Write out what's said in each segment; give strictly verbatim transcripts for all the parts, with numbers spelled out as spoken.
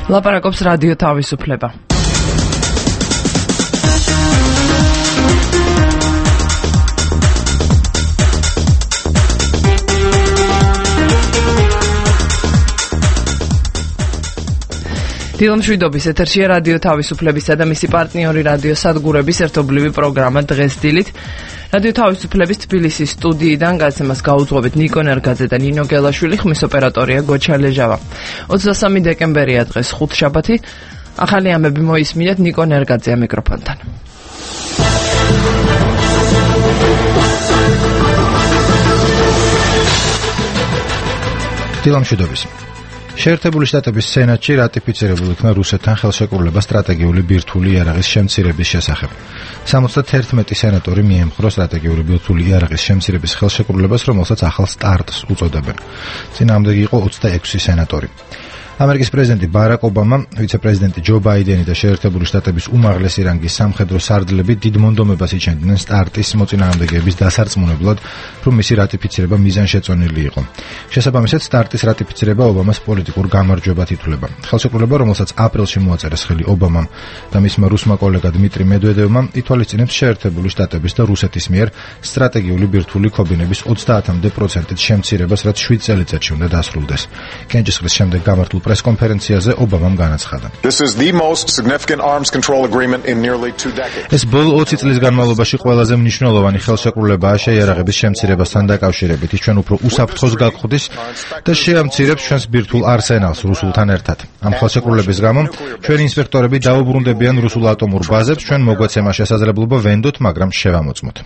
ლაპარაკობს რადიო თავისუფლება. დილამშვიდობის ეთერშია რადიო თავისუფლებისა და მისი პარტნიორი რადიო სადგურების ერთობლივი პროგრამა დღეს დილით. რადიო თავისუფლების თბილისის სტუდიიდან გაცემას გაუძღვებით ნიკო ნერგაძე და ნინო გელაშვილი, ხმის ოპერატორია გოჩა ლეჟავა. ოცდასამი დეკემბერია დღეს ხუთშაბათი. ახალი ამბები მოისმინეთ ნიკო ნერგაძეა მიკროფონთან. დილამშვიდობის. შეერთებული შტატების სენატში რატიფიცირებულ იქნა რუსეთთან ხელშეკრულება სტრატეგიული ბირთვული იარაღის შემცირების შესახებ. სამოცდაერთმეტი სენატორი მიემხრო სტრატეგიული ბირთვული იარაღის შემცირების ხელშეკრულებას, რომელსაც ახალ სტარტს უწოდებენ. წინააღმდეგი იყო ოცდაექვსი სენატორი. ამერიკის პრეზიდენტი ბარაკ ობამა, ვიცე-პრეზიდენტი ჯო ბაიდენი და შეერთებული შტატების უმაღლესი რანგის სამხედრო სარდლები დიდ მონდომებას იჩენდნენ სტარტის მოწინააღმდეგეების დასარწმუნებლად, რომ მისი რატიფიცირება მიზანშეწონილი იყო. შესაბამისად, სტარტის რატიფიცირება ობამას პოლიტიკურ გამარჯვებად ითვლება. ხელშეკრულება, რომელსაც აპრილში მოაწერეს ხელი ობამამ და მისმა რუსმა კოლეგა დმიტრი მედვედევმა, ითვალისწინებს შეერთებული შტატების და რუსეთის მიერ სტრატეგიული ბირთვული ქობინების ოცდაათამდე პროცენტით შემცირებას, რაც შვიდ წელიწადში უნდა დასრულდეს. კენჭისყრის შემდეგ გამართულ პრესკონფერენციაზე ობამამ განაცხადა. ეს ბოლო ოცი წლის განმავლობაში ყველაზე მნიშვნელოვანი ხელშეკრულებაა შეიარაღების შემცირებასთან დაკავშირებით. ის ჩვენ უფრო უსაფრთხოს გაგხვდის და შეამცირებს ჩვენს ბირთვულ არსენალს რუსულთან ერთად. ამ ხელშეკრულების გამო ჩვენი ინსპექტორები დაუბრუნდებიან რუსულ ატომურ ბაზებს, ჩვენ მოგვეცემა შესაძლებლობა ვენდოთ, მაგრამ შევამოწმოთ.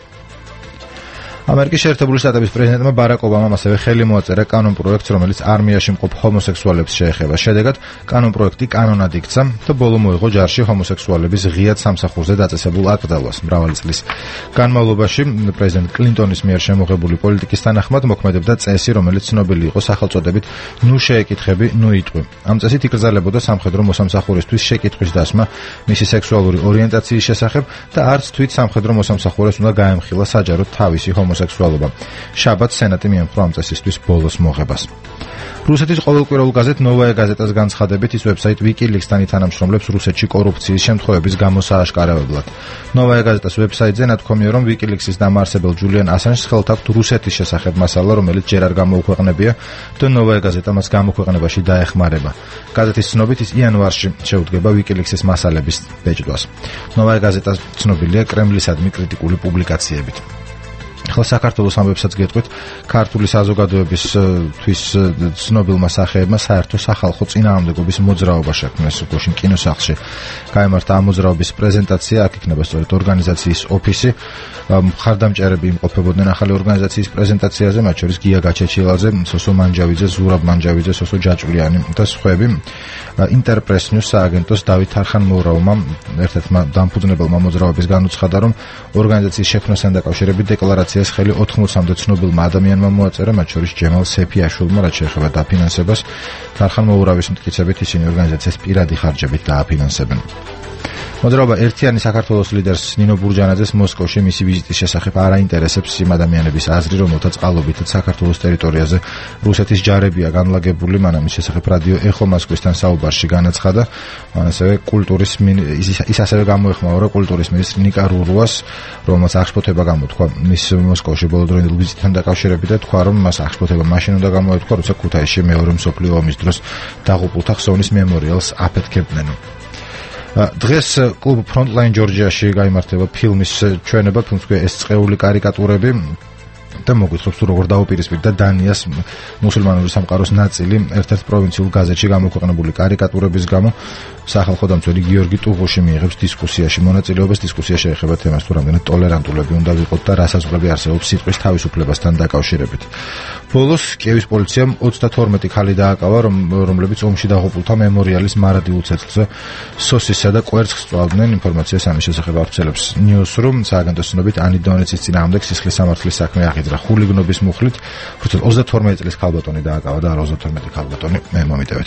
ამერიკის შეერთებული შტატების პრეზიდენტმა ბარაკ ობამამ ასევე ხელი მოაწერა კანონპროექტს, რომელიც არმიაში მყოფ ჰომოსექსუალებს შეეხება. შედეგად კანონპროექტი კანონად იქცა და ბოლო მოიღო ჯარში ჰომოსექსუალების ღიად სამსახურზე დაწესებულ აკრძალვას. მრავალი წლის განმავლობაში პრეზიდენტ კლინტონის მიერ შემოღებული პოლიტიკის თანახმად მოქმედებდა წესი, რომელიც ცნობილი იყო სახელწოდებით ნუ შეეკითხები, ნუ იტყვი. ამ წესით იკრძალებოდა სამხედრო მოსამსახურისთვის შეკითხვის დასმა მისი სექსუალური ორიენტაციის შესახებ და არც თვით სამხედრო მოსამსახურეს უნდა გაემხილა საჯაროდ თავისი ჰომოსექსუალობა. შაბათს სენატი მიემხრო ამ წესისთვის ბოლოს მოღებას. რუსეთის ყოველკვირეულ გაზეთ ნოვაია გაზეტას განცხადებით, ის ვებსაიტ ვიკილიქსთან ითანამშრომლებს რუსეთში კორუფციის შემთხვევების გამოსააშკარებლად. ნოვაია გაზეტას ვებსაიტზე ნათქვამია, რომ ვიკილიქსის დამაარსებელ ჯულიან ასანჟს ხელთ აქვთ რუსეთის შესახებ მასალა, რომელიც ჯერ არ გამოუქვეყნებია და ნოვაია გაზეტა მას გამოქვეყნებაში დაეხმარება. გაზეთის ცნობით ის იანვარში შეუდგება ვიკილიქსის მასალების ბეჭდვას. ნოვაია გაზეტა ცნობილია კრემლისადმი კრიტიკული პუბლიკაციებით. ხოლო საქართველოს ამბებსაც გეტყვით, ქართული საზოგადოებისთვის ცნობილმა სახეებმა საერთო სახალხო წინააღმდეგობის მოძრაობა შექმნეს გუშინ კინოსახლში. გაიმართა ამ მოძრაობის პრეზენტაცია, აქ იქნება სწორედ ორგანიზაციის ოფისი. მხარდამჭერები იმყოფებოდნენ ახალი ორგანიზაციის პრეზენტაციაზე, მათ შორის გია გაჩეჩილაძე, სოსო მანჯავიძე, ზურაბ მანჯავიძე, სოსო ჯაჭვლიანი და სხვები. ინტერპრეს ნიუს სააგენტოს დავით არხან-მოურავმა, ერთ-ერთმა დამფუძნებელმა მოძრაობის განუცხადა, რომ ორგანიზაციის შექმნასთან დაკავშირებით დეკლარაციას ხელი ოთხმოცამდე ცნობილმა ადამიანმა მოაწერა, მათ შორის ჯემალ სეფიაშვილმა, რაც შეეხება დაფინანსებას. არხან-მოურავის მტკიცებით ისინი ორგანიზაციას პირადი ხარჯებით დააფინანსებენ. მოძრაობა ერთიანი საქართველოს ლიდერს ნინო ბურჯანაძეს მოსკოვში მისი ვიზიტის შესახებ არ აინტერესებს იმ ადამიანების აზრი, რომელთა წყალობითაც საქართველოს ტერიტორიაზე რუსეთის ჯარებია განლაგებული. მანამ ის შესახებ რადიო ეხო მოსკოვისთან საუბარში განაცხადა. ასევე კულტურის ის ასევე გამოეხმაურა კულტურის მინისტრ ნიკა რურუას, რომელსაც აღშფოთება გამოთქვა მის მოსკოვში ბოლოდროინდელ ვიზიტთან დაკავშირებით და თქვა, რომ მას აღშფოთება მაშინ უნდა გამოეთქვა, როცა ქუთაისში მეორე მსოფლიო ომის დროს დაღუპულთა ხსოვნის მემორიალს აფეთქებდნენ. დღეს კლუბ ფრონტლაინ ჯორჯიაში გაიმართება ფილმის ჩვენება, ფილმს ქვია ეს წყეული კარიკატურები და მოგვითხრობს თუ როგორ დაუპირისპირდა დანიას მუსულმანური სამყაროს ნაწილი ერთ-ერთ პროვინციულ გაზეთში გამოქვეყნებული კარიკატურების გამო. სახალხო დამცველი გიორგი ტუღუში მიიღებს დისკუსიაში მონაწილეობას. დისკუსია შეეხება თემას, თუ რამდენად ტოლერანტულები უნდა ვიყოთ და რა საზღვრები არსებობს სიტყვის თავისუფლებასთან დაკავშირებით. ბოლოს კიევის პოლიციამ ოცდათორმეტი ქალი დააკავა, რომლებიც ომში დაღუპულთა მემორიალის მარადილ ცეცხლზე სოსისსა და კვერცხს წვავდნენ. ინფორმაციას ამის შესახებ ავრცელებს Newsroom. სააგენტოს ცნობით ანი დონეცის წინააღმდეგ სისხლის სამართლის საქმე აღიძრა ხულიგნობის მუხლით. თუმცა ოცდათორმეტი წლის ქალბატონი დააკავა და ოცდათორმეტი ქალბატონი მომიტევეთ.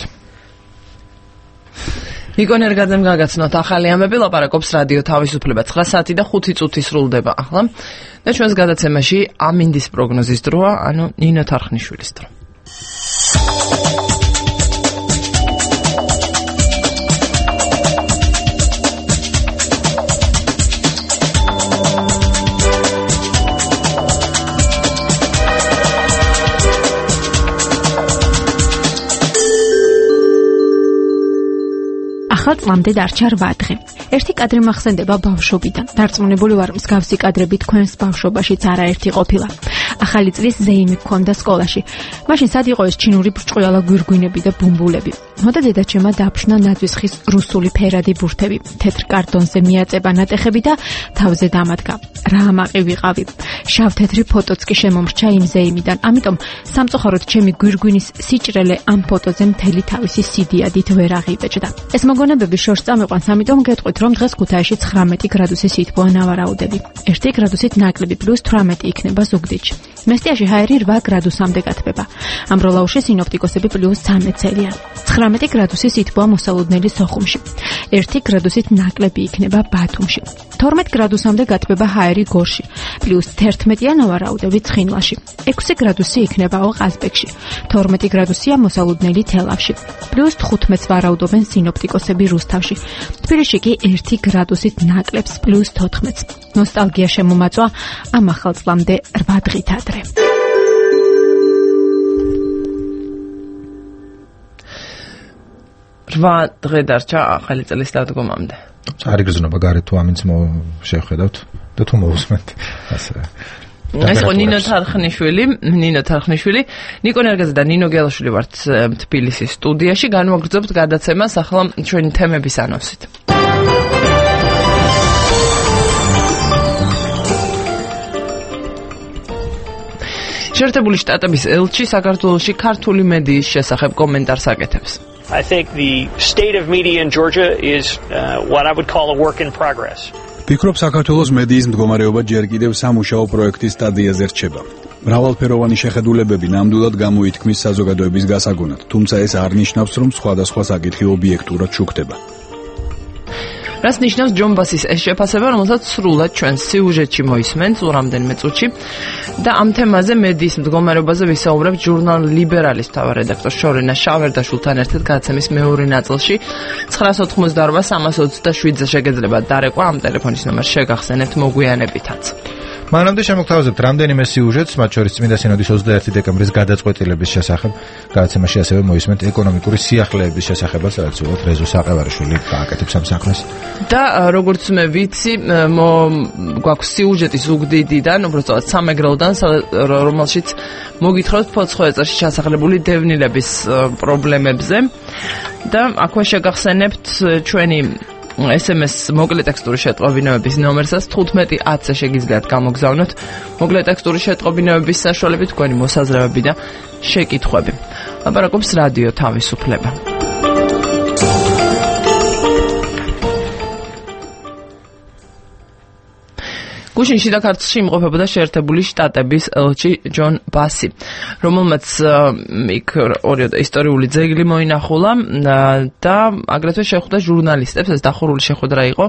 ნიკო ნერგაძემ გაგაცნოთ ახალი ამბები, ლაპარაკობს რადიო თავისუფლება. ცხრა საათი და ხუთი წუთი სრულდება ახლა და ჩვენს გადაცემაში ამინდის პროგნოზის დროა, ანუ ნინო თარხნიშვილის დრო. ახალ წლამდე დარჩა რვა დღე. ერთი კადრი მახსენდება ბავშვობიდან. დარწმუნებული ვარ, მსგავსი კადრები თქვენს ბავშვობაშიც არაერთი ყოფილა. ახალი წლის ზეიმი გქონდა სკოლაში. მაშინ სად იყო ეს ჩინური ბრჭყვიალა გვირგვინები და ბუმბულები? მოდა დედაჩემმა დააფშნა ნაძვის ხის რუსული ფერადი ბურთები. თეთრ კარტონზე მიაწება ნატეხები და თავზე დამადგა. რა ამაყი ვიყავი. შავ-თეთრი ფოტოც კი შემომრჩა იმ ზეიმიდან. ამიტომ სამწუხაროდ ჩემი გვირგვინის სიჭრელე ამ ფოტოზე მთელი თავისი სიდიადით ვერ აღიბეჭდა. ეს მოგონებები შორს წამიყვანს, ამიტომ გეტყვით, რომ დღეს ქუთაისში ცხრამეტი გრადუსი სითბოა ნავარაუდები. ერთი გრადუსით ნაკლები პლუს თვრამეტი იქნება ზუგდიდში. მესტიაში ჰაერი რვა გრადუსამდე გათბება. ამბროლაუში სინოპტიკოსები პლუს ცამეტ წერიან. ცხრამეტი გრადუსი სითბოა მოსალოდნელი სოხუმში. ერთი გრადუსით ნაკლები იქნება ბათუმში. თორმეტ გრადუსამდე გათბება ჰაერი გორში. პლუს თერთმეტია ნავარაუდები ცხინვალში. ექვსი გრადუსი იქნებაო ყაზბეგში. თორმეტი გრადუსია მოსალოდნელი თელავში. პლუს თხუთმეტს ვარაუდობენ სინოპტიკოსები რუსთავში. თბილისში კი ერთი გრადუსით ნაკლებს პლუს თოთხმეტს. ნოსტალგია შემომაწვა ამ ახალ წლამდე რვა დღით ადრე. რვა დღე დარჩა ახალი წლის დადგომამდე. არ იგრძნობა გარეთ თუ ამინც შევხედავთ და თუ მოусმენთ ასე. ეს იყო ნინო თარხნიშვილი, ნინო თარხნიშვილი, ნიკო ნერგაძე და ნინო გელაშვილი ვართ თბილისის სტუდიაში. განვაგრძობთ გადაცემას ახლა ჩვენი თემების ანონსით. შეერთებული შტატების ელჩი საქართველოში ქართული მედიის შესახებ კომენტარს აკეთებს. I think the state of media in Georgia is uh, what I would call a work in progress. ვფიქრობ, საქართველოს მედიის მდგომარეობა ჯერ კიდევ სამუშაო პროექტის სტადიაზე რჩება. მრავალფეროვანი შეხედულებები ნამდვილად გამოითქმის საზოგადოების გასაგონად, თუმცა ეს არ ნიშნავს, რომ სხვადასხვა საკითხი ობიექტურად შუქდება. რას ნიშნავს ჯონბასის ეს შეფასება, რომელსაც სრულად ჩვენს სიუჟეტში მოისმენთ რამდენიმე წუთში და ამ თემაზე მედიის მდგომარეობაზე ვისაუბრებთ ჟურნალ ლიბერალის მთავარ რედაქტორ შორენა შავერდაშვილთან ერთად გადაცემის მეორე ნაწილში. ცხრაას ოთხმოცდაორ სამას ოცდაშვიდზე შეგეძლებათ დარეკვა, ამ ტელეფონის ნომერს შეგახსენებთ მოგვიანებითაც. მანამდე შემოგთავაზებთ რამდენიმე სიუჟეტს, მათ შორის წმინდა სინოდის ოცდაერთი დეკემბრის გადაწყვეტილების შესახებ. გადაცემაში ასევე მოისმენთ ეკონომიკური სიახლეების შესახებაც, რაც უბრალოდ რეზო საყევარიშვილი გააკეთებს ამ საქმეს. და როგორც მე ვიცი, გვაქვს სიუჟეტი ზუგდიდიდან, უბრალოდ სამეგრელოდან, რომელშიც მოგითხრათ ფოცხოვეწარში ჩასახლებული დევნილების პრობლემებზე და აქვე შეგახსენებთ ჩვენი ეს ემ ეს მოკლე ტექსტური შეტყობინებების ნომერსაც თხუთმეტი ათზე შეგიძლიათ გამოგზავნოთ მოკლე ტექსტური შეტყობინებების საშუალებით თქვენი მოსაზრებები და შეკითხვები. ლაპარაკობს რადიო თავისუფლება. გუშინში და ქართლში იმყოფებოდა შეერთებული შტატების ელჩი ჯონ ბასი, რომელმაც იქ ისტორიული ძეგლი მოინახულა და აგრეთვე შეხვდა ჟურნალისტებს. ეს დახურული შეხვედრა იყო.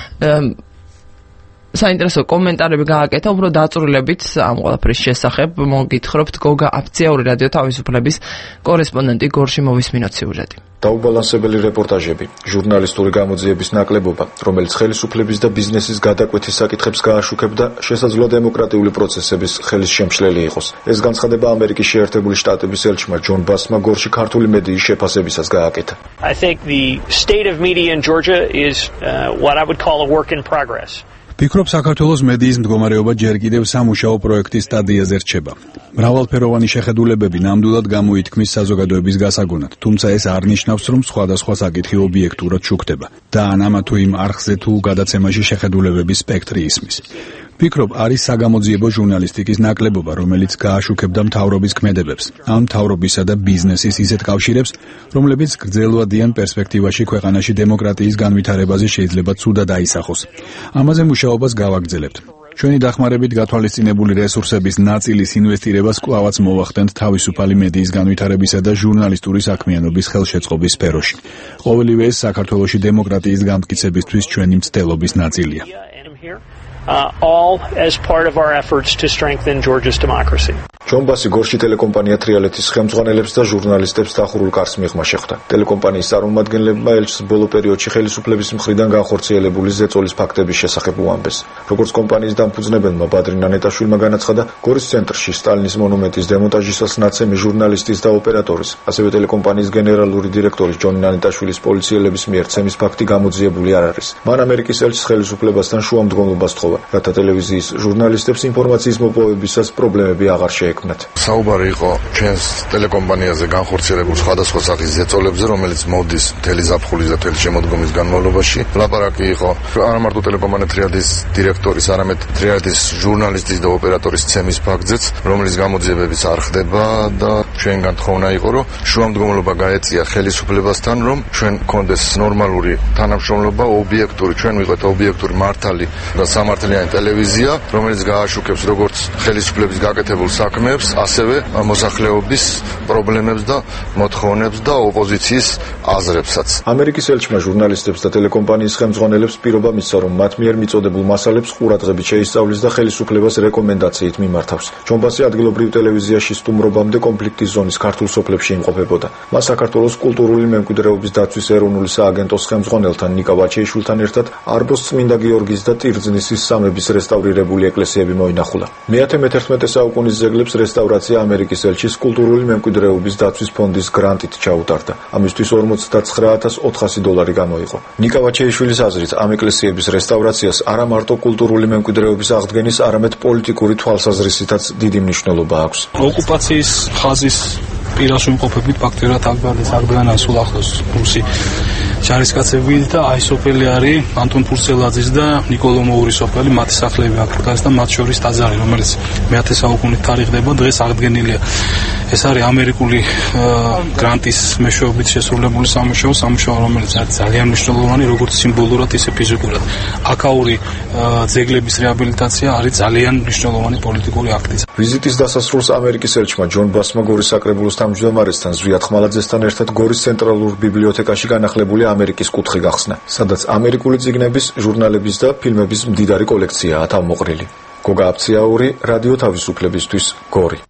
საინტერესო კომენტარები გააკეთა, უფრო დაწვრილებით ამ ყველაფრის შესახებ მოგითხრობთ გოგა აფციაური რადიო თავისუფლების კორესპონდენტი გორში მოვისმინოთ სიუჟეტი. დაუბალანსებელი რეპორტაჟები, ჟურნალისტური გამოძიების ნაკლებობა, რომელიც ხელისუფლების და ბიზნესის გადაკვეთის საკითხებს გააშუქებდა, შესაძლოა დემოკრატიული პროცესების ხელის შემშლელი იყოს. ეს განცხადება ამერიკის შეერთებული შტატების ელჩმა ჯონ ბასმა გორში ქართული მედიის შეფასებისას გააკეთა. I think the state of media in Georgia is uh, what I would call a work in progress. ვფიქრობ, საქართველოს მედიის მდგომარეობა ჯერ კიდევ სამუშაო პროექტის სტადიაზე რჩება. მრავალფეროვანი შეხედულებები ნამდვილად გამოითქმის საზოგადოების გასაგონად, თუმცა ეს არ ნიშნავს, რომ სხვადასხვა საკითხი ობიექტურად შუქდება და ან ამა თუ იმ არხზე თუ გადაცემაში შეხედულებების სპექტრი ისმის. ვფიქრობ, არის საგამოძიებო ჟურნალისტიკის ნაკლებობა, რომელიც გააშუქებდა მთავრობის ქმედებებს, ამ მთავრობისა და ბიზნესის ისეთ კავშირებს, რომლებიც გრძელვადიან პერსპექტივაში ქვეყანაში დემოკრატიის განვითარებაზე შეიძლება ცუდად აისახოს. ამაზე მუშაობას გავაგრძელებთ. ჩვენი დახმარებით გათვალისწინებული რესურსების ნაწილის ინვესტირებას კვლავაც მოვახდენთ თავისუფალი მედიის განვითარებისა და ჟურნალისტური საქმიანობის ხელშეწყობის სფეროში. ყოველივე ეს საქართველოში დემოკრატიის განმტკიცებისთვის ჩვენი მცდელობის ნაწილია. Uh, all as part of our efforts to strengthen Georgia's democracy. ჯონბასი გორში ტელეკომპანია თრიალეთის ხელმძღვანელებს და ჟურნალისტებს დახურულ კარს მიღმა შეხვდა. ტელეკომპანიის წარმომადგენლებმა ელჩს ბოლო პერიოდში ხელისუფლების მხრიდან განხორციელებული ზეწოლის ფაქტების შესახებ უამბეს. როგორც კომპანიის დამფუძნებელმა ბადრი ნანეტაშვილმა განაცხადა, გორის ცენტრში სტალინის მონუმენტის დემონტაჟისას ნაცემი ჟურნალისტის და ოპერატორის, ასევე ტელეკომპანიის გენერალური დირექტორის ჯონ ნანეტაშვილის პოლიციელების მიერ ცემის ფაქტი გამოძიებული არ არის. მან ამერიკის ელჩს ხელისუფლებასთან შუამდგომლობას თხოვა, რათა ტელევიზიის ჟურნალისტებს ინფორმაციის მოპოვებისას პრობლემები აღარ შეექმნათ. საუბარი იყო ჩვენს ტელეკომპანიაზე განხორციელებულ სხვადასხვა სახის ზეწოლებზე, რომელიც მოდის მთელი ზაფხულის და მთელი შემოდგომის განმავლობაში. ლაპარაკი იყო არა მარტო ტელეკომპანია თრიალეთის დირექტორის, არამედ თრიალეთის ჟურნალისტის და ოპერატორის ცემის ფაქტზეც, რომელიც გამოძიებების არ ხდება და ჩვენგან თხოვნა იყო, რომ შუამდგომლობა გაეწია ხელისუფლებასთან, რომ ჩვენ გქონდეს ნორმალური თანამშრომლობა, ობიექტური, ჩვენ ვიყოთ ობიექტური მართალი და სამართლიანი ტელევიზია, რომელიც გააშუქებს როგორც ხელისუფლების გაკეთებულ საქმეებს, ასევე მოსახლეობის პრობლემებს და მოთხოვნებს და ოპოზიციის აზრებსაც. ამერიკის ელჩმა ჟურნალისტებს და ტელეკომპანიის ხელმძღვანელებს პირობა მისცა, რომ მათ მიერ მიწოდებულ მასალებს ყურადღებით შეისწავლის და ხელისუფლებას რეკომენდაციით მიმართავს. ჯონბასი ადგილობრივ ტელევიზიაში სტუმრობამდე კონფლიქტის ზონის ქართულ სოფლებში იმყოფებოდა. მას საქართველოს კულტურული მემკვიდრეობის დაცვის ეროვნული სააგენტოს ხელმძღვანელთან ნიკა ვაჩეიშვილთან ერთად არბოს წმინდა გიორგის და ტირძნისის სამების რესტავრირებული ეკლესიები მოინახულა. მეათე მეთერთმეტე საუკუნის ძეგლებს რესტავრაცია ამერიკის ელჩის კულტურული მემკვიდრეობის დაცვის ფონდის გრანტით ჩაუტარდა. ამისთვის ორმოცდათხრა ათას ოთხასი დოლარი გამოიყო. ნიკა ვაჩეიშვილის აზრით, ამ ეკლესიების რესტავრაციას არა მარტო კულტურული მემკვიდრეობის აღდგენის, არამედ პოლიტიკური თვალსაზრისითაც დიდი მნიშვნელობა აქვს. ოკუპაციის ხაზის პირას უმყოფებით ფაქტურად აღგვარდეს აღდგენა სულ ახლოს რუსი ჯარისკაცები და აი სოფელი არის ანტონ ფურცელაძის და ნიკოლო მოურის სოფელი, მათი სახლები აქ დგას და მათ შორის ტაძარი, რომელიც მეათე საუკუნით თარიღდება, დღეს აღდგენილია. ეს არის ამერიკული გრანტის მეშვეობით შესრულებული სამუშაო, სამუშაო, რომელიც არის ძალიან მნიშვნელოვანი, როგორც სიმბოლურად, ისე ფიზიკურად. აქაური ძეგლების რეაბილიტაცია არის ძალიან მნიშვნელოვანი პოლიტიკური აქტი. ვიზიტის დასასრულს ამერიკის ელჩმა ჯონ ბასმა გორის საკრებულოს თავმჯდომარესთან ზვიად ხმალაძესთან ერთად გორის ცენტრალურ ბიბლიოთეკაში განახლებული ამერიკის კუთხე გახსნა, სადაც ამერიკული წიგნების, ჟურნალების და ფილმების მდიდარი კოლექციაა თავმოყრილი. გოგა აფციაური, რადიო თავისუფლებისთვის, გორი.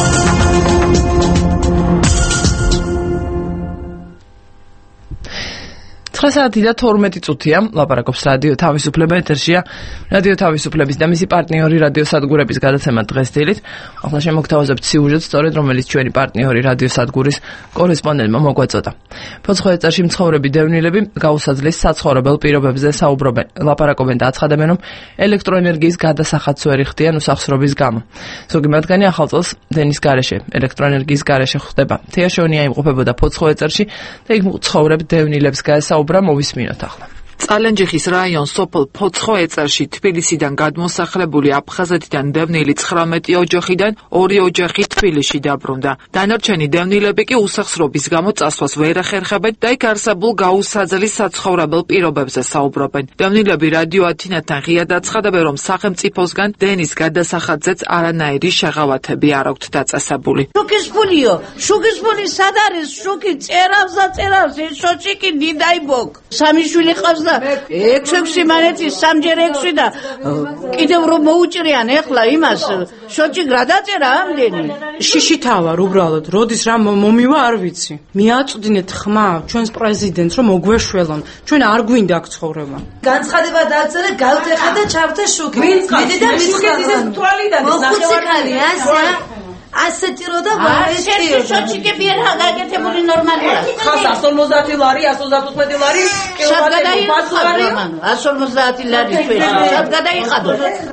ცხრა საათი და თორმეტი წუთია, ლაპარაკობს რადიო თავისუფლება, ეთერშია რადიო თავისუფლების და მისი პარტნიორი რადიო სადგურების გადაცემა დღესდილით. ახლა შემოგთავაზებთ სიუჟეტს, სწორედ რომელიც ჩვენი პარტნიორი რადიო სადგურის კორესპონდენტმა მოგვაწოდა. ფოცხოეწარში მცხოვრები დევნილები გაუსაძლის საცხოვრებელ პირობებზე საუბრობენ, ლაპარაკობენ და აცხადებენ, რომ ელექტროენერგიის გადასახადს ვერ იხდიან უსახსრობის გამო. ზოგი მათგანი ახალ წელს დენის გარეშე, ელექტროენერგიის გარეშე ხვდება. თეაშონია იმყოფებოდა ფოცხოეწარში და იქ მცხოვრებ დევნილებს გაესაუბრა. მოვისმინოთ ახლა. წალენჯიხის რაიონ სოფელ ფოცხოეწარში თბილისიდან გადმოსახლებული აფხაზეთიდან დევნილი ცხრამეტი ოჯახიდან ორი ოჯახი თბილისში დაბრუნდა. დანარჩენი დევნილები კი უსახსრობის გამო წასვლას ვერ ახერხებენ და იქ არსებულ გაუსაძლის საცხოვრებელ პირობებზე საუბრობენ. დევნილები რადიო ათინათთან ღიად აცხადებენ, რომ სახელმწიფოსგან დენის გადასახადზეც არანაირი შეღავათები არ აქვთ დაწესებული. შუქის ფულიო, შუქის ფული სად არის? შუქი წერავს და წერავს, ეს შოჩიკი ნიდაიბოგ. სამი შვილი ყავს და ექვსი მანეთი სამჯერ ექვსი და კიდევ რომ მოუჭრიან ეხლა იმას შოჭი გადაწერა ამდენი. შიშითა ვარ უბრალოდ, როდის რა მომივა არ ვიცი. მიაწვდინეთ ხმა ჩვენს პრეზიდენტს რომ მოგვეშველონ. ჩვენ არ გვინდა აქ ცხოვრება. განცხადება დაწერე, გავწეხა და ჩავწე შუქი. მიდი და შუქეთის ეს თვალიდან ნახევარი ასა ასეთი რო და ვარესტიო შოჩიკები არა გაკეთებული ნორმალია. ხას εκατს ორმოცდაათი ლარი, ასს ოცდათხუთმეტი ლარი, კილოვატი ბაზარი. ასს ორმოცდაათი ლარი ჩვენ. სად გადაიხადო?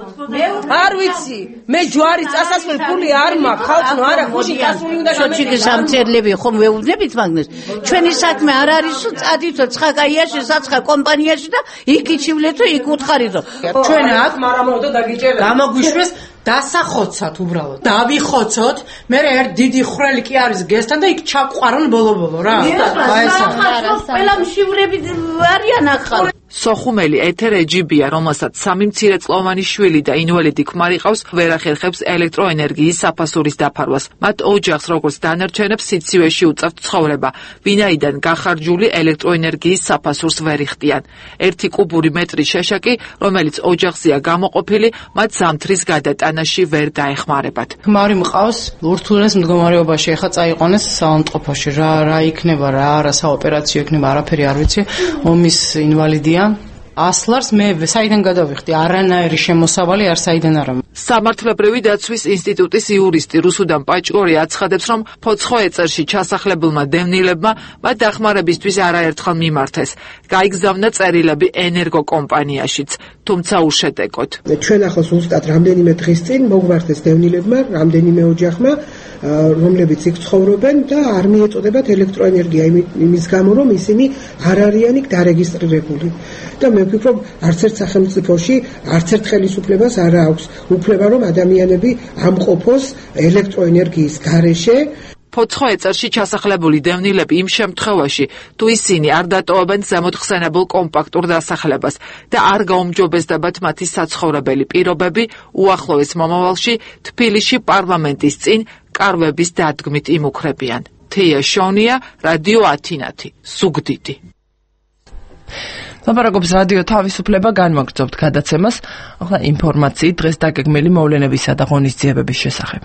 არ ვიცი. მე ჯვარის წასასვლელი ფული არ მაქვს. ხალხო არა ხუში გასული უნდა გამეწე. შოჩიკის ამწერლები ხომ ვეუბნებით მაგნეს. ჩვენი საქმე არ არისო, წადითო ცხაკაიაში, საცხა კომპანიაში და იქ იჩივლეთო, იქ უთხარითო. ჩვენ აქ მარამოდო დაგიჭერეთ. გამოგვიშვეს დასახოცათ უბრალოდ. დავიხოცოთ, მე ერთ დიდი ხრელი კი არის გესთან და იქ ჩაყვარონ ბოლო-ბოლო რა. აი ესა. ყველა მშივრები არიან ახალ. სოხუმელი ეთერ ეჯიბია, რომელსაც სამი მცირეწლოვანი შვილი და ინვალიდი ქმარი ყავს, ვერ ახერხებს ელექტროენერგიის საფასურის დაფარვას. მათ ოჯახს, როგორც დანარჩენებს, სიცივეში უწევთ ცხოვრება, ვინაიდან გახარჯული ელექტროენერგიის საფასურს ვერ იხდიან. ერთი კუბური მეტრის შეშაკი, რომელიც ოჯახზეა გამოყოფილი, მათ ზამთრის გადატანაში ვერ დაეხმარებათ. ქმარი მყავს, ურთულეს მდგომარეობაში, ეხა წაიყვანეს საავადმყოფოში, რა რა იქნება, რა არა საოპერაციო იქნება, არაფერი არ ვიცი, ომის ინვალიდია. ასლარს მე საიდან გადავიხდი, არანაირი შემოსავალი არ საიდან არა. სამართლებრივი დაცვის ინსტიტუტის იურისტი რუსუდან პაჭკორი აცხადებს, რომ ფოცხო ეწერში ჩასახლებულმა დევნილებმა მათ დახმარებისთვის არაერთხელ მიმართეს. გაიგზავნა წერილები ენერგოკომპანიაშიც, თუმცა უშედეგოდ. ჩვენ ახლა ზუსტად რამდენიმე დღის წინ მოგვართეს დევნილებმა, რამდენიმე ოჯახმა, რომლებიც იქ ცხოვრობენ და არ მიეწოდებათ ელექტროენერგია იმის გამო, რომ ისინი არ არიან იქ დარეგისტრირებული. და მე ვფიქრობ, არც ერთ სახელმწიფოში, არც ერთ ხელისუფლებას არ აქვს უფლება, რომ ადამიანები ამყოფოს ელექტროენერგიის გარეშე. ფოცხო ეწერში ჩასახლებული დევნილები იმ შემთხვევაში, თუ ისინი არ დატოვებენ ზემოთხსენებულ კომპაქტურ დასახლებას და არ გაუმჯობესდებათ მათი საცხოვრებელი პირობები, უახლოეს მომავალში თბილისში პარლამენტის წინ კარვების დადგმით იმუქრებიან. თეა შონია, რადიო ათინათი, ზუგდიდი. ლაპარაკობს რადიო თავისუფლება, განმაგრძობთ გადაცემას. ახლა ინფორმაციით დღეს დაგეგმილი მოვლენებისა და ღონისძიებების შესახებ.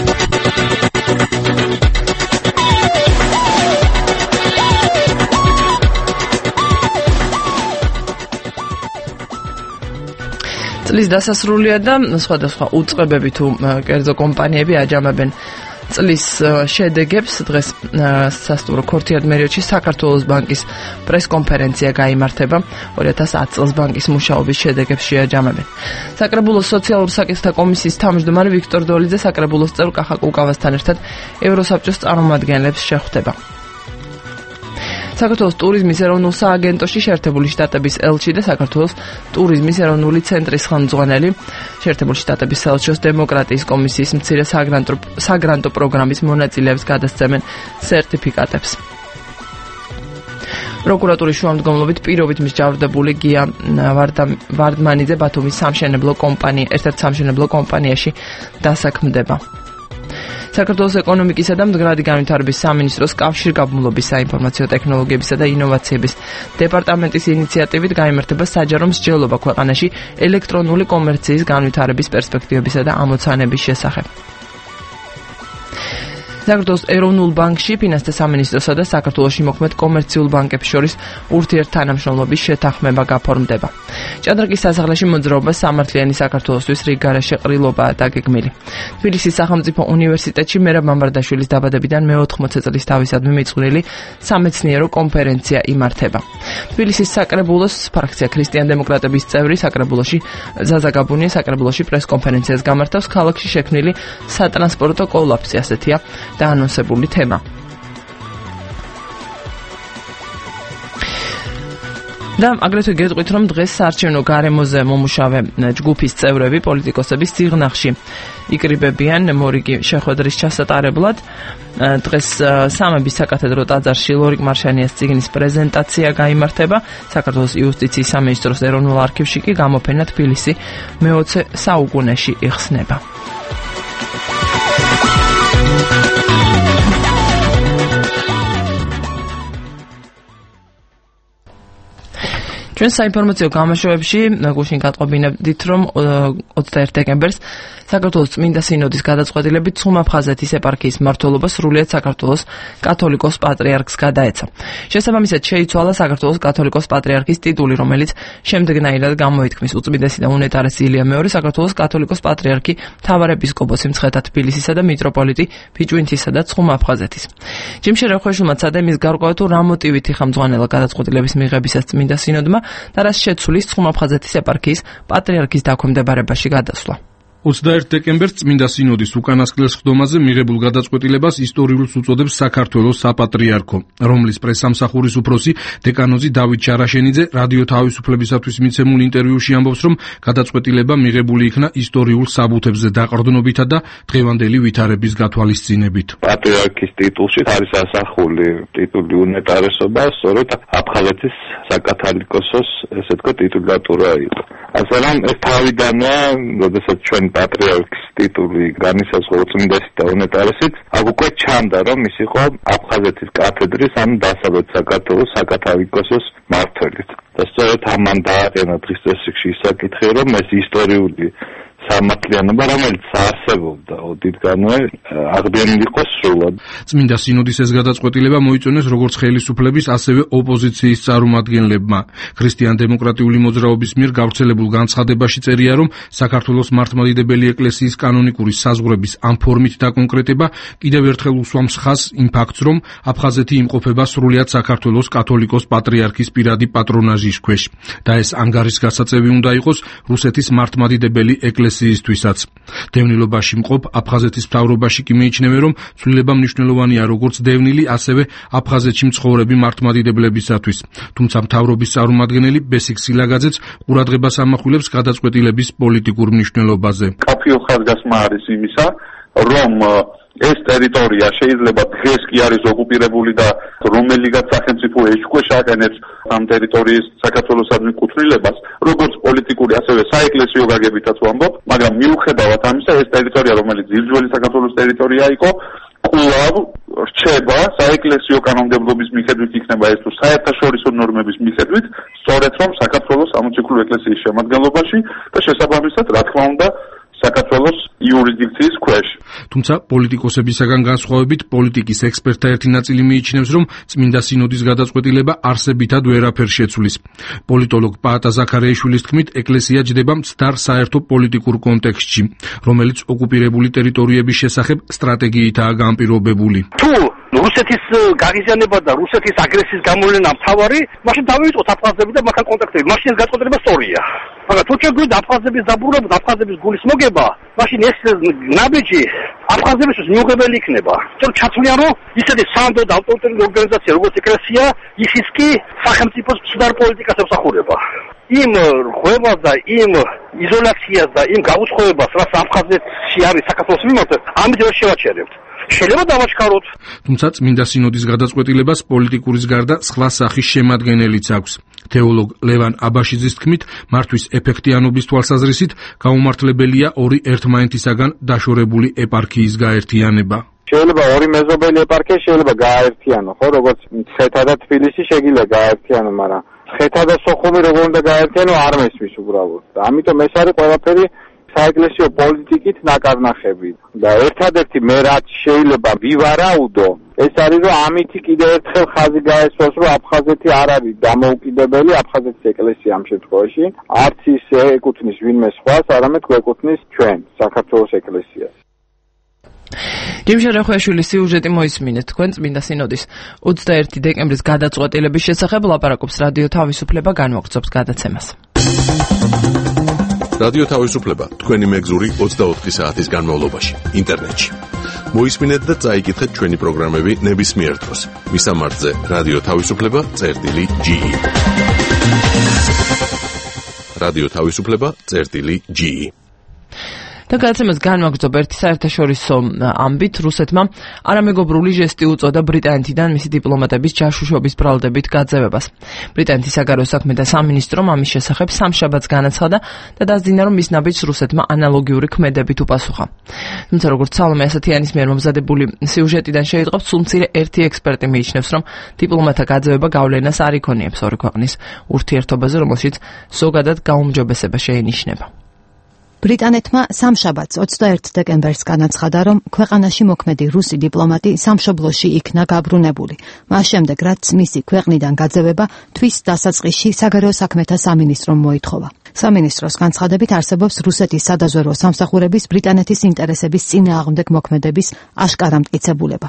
წლის დასასრულია და სხვადასხვა უწყებები თუ კერძო კომპანიები აჯამებენ წლის შედეგებს. დღეს სასტუმრო ქორთიად მერიოდში საქართველოს ბანკის პრესკონფერენცია გაიმართება. ორი ათას ათი წელს ბანკის მუშაობის შედეგებს შეაჯამებენ. საკრებულოს სოციალურ საკითხთა კომისიის თავმჯდომარე ვიქტორ დოლიძე საკრებულოს წევრ კახა კუკავასთან ერთად ევროსაბჭოს წარმომადგენლებს შეხვდება. საქართველოს ტურიზმის ეროვნულ სააგენტოში შეერთებული შტატების ელჩი და საქართველოს ტურიზმის ეროვნული ცენტრის ხელმძღვანელი შეერთებული შტატების საელჩოს დემოკრატიის კომისიის მცირე საგრანტო საგრანტო პროგრამის მონაწილეებს გადასცემენ სერტიფიკატებს. პროკურატურის შუამდგომლობით პირობით მსჯავრდებული გია ვარდმანიძე ბათუმის სამშენებლო კომპანია ერთ-ერთ სამშენებლო კომპანიაში დასაქმდება. საქართველოს ეკონომიკისა და მდგრადი განვითარების სამინისტროს კავშირგაბმულობის საინფორმაციო ტექნოლოგიებისა და ინოვაციების დეპარტამენტის ინიციატივით გაიმართება საჯარო მსჯელობა ქვეყანაში ელექტრონული კომერციის განვითარების პერსპექტივებისა და ამოცანების შესახებ. საქართველოს ეროვნულ ბანკში ფინანსთა სამინისტროსა და საქართველოში მოქმედ კომერციულ ბანკებს შორის ურთიერთთანამშრომლობის შეთანხმება გაფორმდება. ჭადრაკის სასახლეში მოძრაობა სამართლიანი საქართველოსთვის რიგგარეშე ყრილობაა დაგეგმილი. თბილისის სახელმწიფო უნივერსიტეტში მერაბ მამბარდაშვილის დაბადებიდან მეოთხმოცი წლის თავისადმი მიწყვლილი სამეცნიერო კონფერენცია იმართება. თბილისის საკრებულოს ფრაქცია ქრისტიან-დემოკრატების წევრი საკრებულოში ზაზა გაბუნია საკრებულოში პრესკონფერენციას გამართავს. ქალაქში შექმნილი სატრანსპორტო კოლაფსი ასეთია და ანონსებული თემა. და აგრეთვე გეტყვით, რომ დღეს საარჩევნო გარემოზე მომუშავე ჯგუფის წევრები პოლიტიკოსების სიღნაღში იკრიბებიან მორიგი შეხვედრის ჩასატარებლად. დღეს სამების საკათედრო ტაძარში ლორიკ მარშანიას წიგნის პრეზენტაცია გაიმართება. საქართველოს იუსტიციის სამინისტროს ეროვნულ არქივში კი გამოფენა თბილისი მეოცე საუკუნეში იხსნება. ჩვენ საინფორმაციო გამოშვებებში გუშინ გატყობინებდით, რომ ოცდაერთი დეკემბერს საქართველოს წმინდა სინოდის გადაწყვეტილებით ცხუმ-აფხაზეთის ეპარქიის მმართველობა სრულიად საქართველოს კათოლიკოს პატრიარქს გადაეცა. შესაბამისად შეიცვალა საქართველოს კათოლიკოს პატრიარქის ტიტული, რომელიც შემდეგნაირად გამოითქმის: უწმიდესი და უნეტარესი ილია მეორე საქართველოს კათოლიკოს პატრიარქი, მთავარეპისკოპოსი მცხეთა თბილისისა და მიტროპოლიტი ფიჭვინთისა და ცხუმ-აფხაზეთის. ჯიმშე რახვეშვილმა ცადა იმის გარკვევა, თუ რა მოტივით იხამძღვანელა გადაწყვეტილების მიღებისას წმინდა სინოდმა და რას შეცვლის ცხუმ-აფხაზეთის ეპარქიის პატრიარქის დაქვემდებარებაში გადასვლა. ოცდაერთი დეკემბერს წმინდა სინოდის უკანასკნელ ხდომაზე მიღებულ გადაწყვეტილებას ისტორიულს უწოდებს საქართველოს საპატრიარქო, რომლის პრესამსახურის უფროსი დეკანოზი დავით ჩარაშენიძე რადიო თავისუფლებისათვის მიცემულ ინტერვიუში ამბობს, რომ გადაწყვეტილება მიღებული იქნა ისტორიულ საბუთებზე დაყრდნობითა და დღევანდელი ვითარების გათვალისწინებით. პატრიარქის ტიტულში არის ასახული ტიტული უნეტარესობა, სწორედ აფხაზეთის საკათალიკოსოს ესე თქვა ტიტულატურა იყო. ასე რომ ეს თავიდანვე, როდესაც ჩვენ პატრიარქის ტიტული განისაზღვრა წმინდასით და უნეტარესით, აქ უკვე ჩანდა, რომ ის იყო აფხაზეთის კათედრის, ანუ დასავლეთ საქართველოს საკათალიკოსოს მმართველიც. და სწორედ ამან დააყენა დღის წესრიგში ის საკითხი, რომ ეს ისტორიული სამართლიანობა, რომელიც არსებობდა ოდითგანვე, აღდგენილი იყო სრულად. წმინდა სინოდის ეს გადაწყვეტილება მოიწონეს როგორც ხელისუფლების, ასევე ოპოზიციის წარმომადგენლებმა. ქრისტიან-დემოკრატიული მოძრაობის მიერ გავრცელებულ განცხადებაში წერია, რომ საქართველოს მართლმადიდებელი ეკლესიის კანონიკური საზღვრების ამ ფორმით დაკონკრეტება კიდევ ერთხელ უსვამს ხაზს იმ ფაქტს, რომ აფხაზეთი იმყოფება სრულიად საქართველოს კათოლიკოს პატრიარქის პირადი პატრონაჟის ქვეშ და ეს ანგარის გასაწევი უნდა იყოს რუსეთის მართლმადიდებელი ეკლესიის ისთვისაც. დევნილობაში მყოფ აფხაზეთის მთავრობაში კი მიიჩნევენ, რომ ცვლილება მნიშვნელოვანია როგორც დევნილი, ასევე აფხაზეთში მცხოვრები მართლმადიდებლებისათვის. თუმცა მთავრობის წარმომადგენელი ბესიკ სილაგაძეც ყურადღებას ამახვილებს გადაწყვეტილების პოლიტიკურ მნიშვნელობაზე. კაფიო ხაზგასმა არის იმისა, რომ ეს ტერიტორია შეიძლება დღეს კი არის ოკუპირებული და რომელიღაც სახელმწიფო ეჭქვეშ აყენებს ამ ტერიტორიის საქართველოსადმი კუთვნილებას, როგორც პოლიტიკური, ასევე საეკლესიო გაგებითაც ვამბობ, მაგრამ მიუხედავად ამისა, ეს ტერიტორია, რომელიც ძირძველი საქართველოს ტერიტორია იყო, კვლავ რჩება საეკლესიო კანონმდებლობის მიხედვით იქნება ეს თუ საერთაშორისო ნორმების მიხედვით, სწორედ რომ საქართველოს სამოციქულო ეკლესიის შემადგენლობაში და შესაბამისად, რა თქმა უნდა, საქართველოს იურისდიქციის ქვეშ. თუმცა პოლიტიკოსებისაგან განსხვავებით პოლიტიკის ექსპერტთა ერთი ნაწილი მიიჩნევს, რომ წმინდა სინოდის გადაწყვეტილება არსებითად ვერაფერს შეცვლის. პოლიტოლოგ პაატა ზაქარიაშვილის თქმით, ეკლესია ჯდება მცდარ საერთო პოლიტიკურ კონტექსტში, რომელიც ოკუპირებული ტერიტორიების შესახებ სტრატეგიითაა განპირობებული. თუ რუსეთის გაღიზიანება და რუსეთის აგრესიის გამოვლენა მთავარი, მაშინ დავიწყოთ აფხაზები და მათთან კონტაქტები. მაშინ ეს გადაწყვეტილება სწორია. მაგრამ თუ შეგვიძლია აფხაზების დაბრუნება და აფხაზების გულის მოგება, მაშინ ეს ნაბიჯი აფხაზებისთვის მიუღებელი იქნება. თორემ ჩათვლიან, რომ ისეთი სანდო და ავტორიტეტული ორგანიზაცია, როგორც ეკლესია, ისიც კი სახელმწიფოს მცდარ პოლიტიკას ემსახურება. იმ რღვევას და იმ იზოლაციას და იმ გაუცხოებას, რაც აფხაზეთში არის საქართველოს მიმართ, ამით ვერ შევაჩერებთ. შეიძლება დავაჩქაროთ. თუმცა წმინდა სინოდის გადაწყვეტილებას პოლიტიკურის გარდა სხვა სახის შემადგენელიც აქვს. თეოლოგ ლევან აბაშიძის თქმით, მართვის ეფექტიანობის თვალსაზრისით გაუმართლებელია ორი ერთმანეთისაგან დაშორებული ეპარქიის გაერთიანება. შეიძლება ორი მეზობელი ეპარქია შეიძლება გააერთიანო, ხო, როგორც მცხეთა და თბილისი შეგიძლია გააერთიანო, მაგრამ მცხეთა და სოხუმი როგორ უნდა გააერთიანო, არ მესმის უბრალოდ. ამიტომ ეს არის ყველაფერი საეკლესიო პოლიტიკით ნაკარნახები და ერთადერთი მე რაც შეიძლება ვივარაუდო, ეს არის რომ ამითი კიდევ ერთხელ ხაზი გაესვას, რომ აფხაზეთი არ არის დამოუკიდებელი, აფხაზეთის ეკლესია ამ შემთხვევაში არც ის ეკუთვნის ვინმე სხვას, არამედ გვეკუთვნის ჩვენ საქართველოს ეკლესიას. ჯიმშა რახვეაშვილის სიუჟეტი მოისმინეთ თქვენ წმინდა სინოდის ოცდაერთი დეკემბრის გადაწყვეტილების შესახებ ლაპარაკობს რადიო თავისუფლება განვაგრძობს გადაცემას. რადიო თავისუფლება თქვენი მეგზური ოცდაოთხი საათის განმავლობაში ინტერნეტში. მოისმინეთ და წაიკითხეთ ჩვენი პროგრამები ნებისმიერ დროს. მისამართზე რადიო თავისუფლება წერტილი ჯი. რადიო თავისუფლება წერტილი ჯი. და გადაცემას განვაგრძობ ერთი საერთაშორისო ამბით რუსეთმა არამეგობრული ჟესტი უწოდა ბრიტანეთიდან მისი დიპლომატების ჯაშუშობის ბრალდებით გაძევებას. ბრიტანეთის საგარეო საქმეთა სამინისტრომ ამის შესახებ სამშაბათს განაცხადა და დასძინა, რომ მის ნაბიჯს რუსეთმა ანალოგიური ქმედებით უპასუხა. თუმცა როგორც სალომე ასათიანის მიერ მომზადებული სიუჟეტიდან შეიტყობს, სულ მცირე ერთი ექსპერტი მიიჩნევს, რომ დიპლომატთა გაძევება გავლენას არ იქონიებს ორი ქვეყნის ურთიერთობაზე, რომელშიც ზოგადად გაუმჯობესება შეინიშნება. ბრიტანეთმა სამშაბათს ოცდაერთი დეკემბერს განაცხადა, რომ ქვეყანაში მოქმედი რუსი დიპლომატი სამშობლოში იქნა გაბრუნებული. მას შემდეგ, რაც მისი ქვეყნიდან გაძევება თვის დასაწყისში საგარეო საქმეთა სამინისტრომ მოითხოვა. სამინისტროს განცხადებით არსებობს რუსეთის სადაზვერვო სამსახურების ბრიტანეთის ინტერესების წინააღმდეგ მოქმედების აშკარა მტკიცებულება.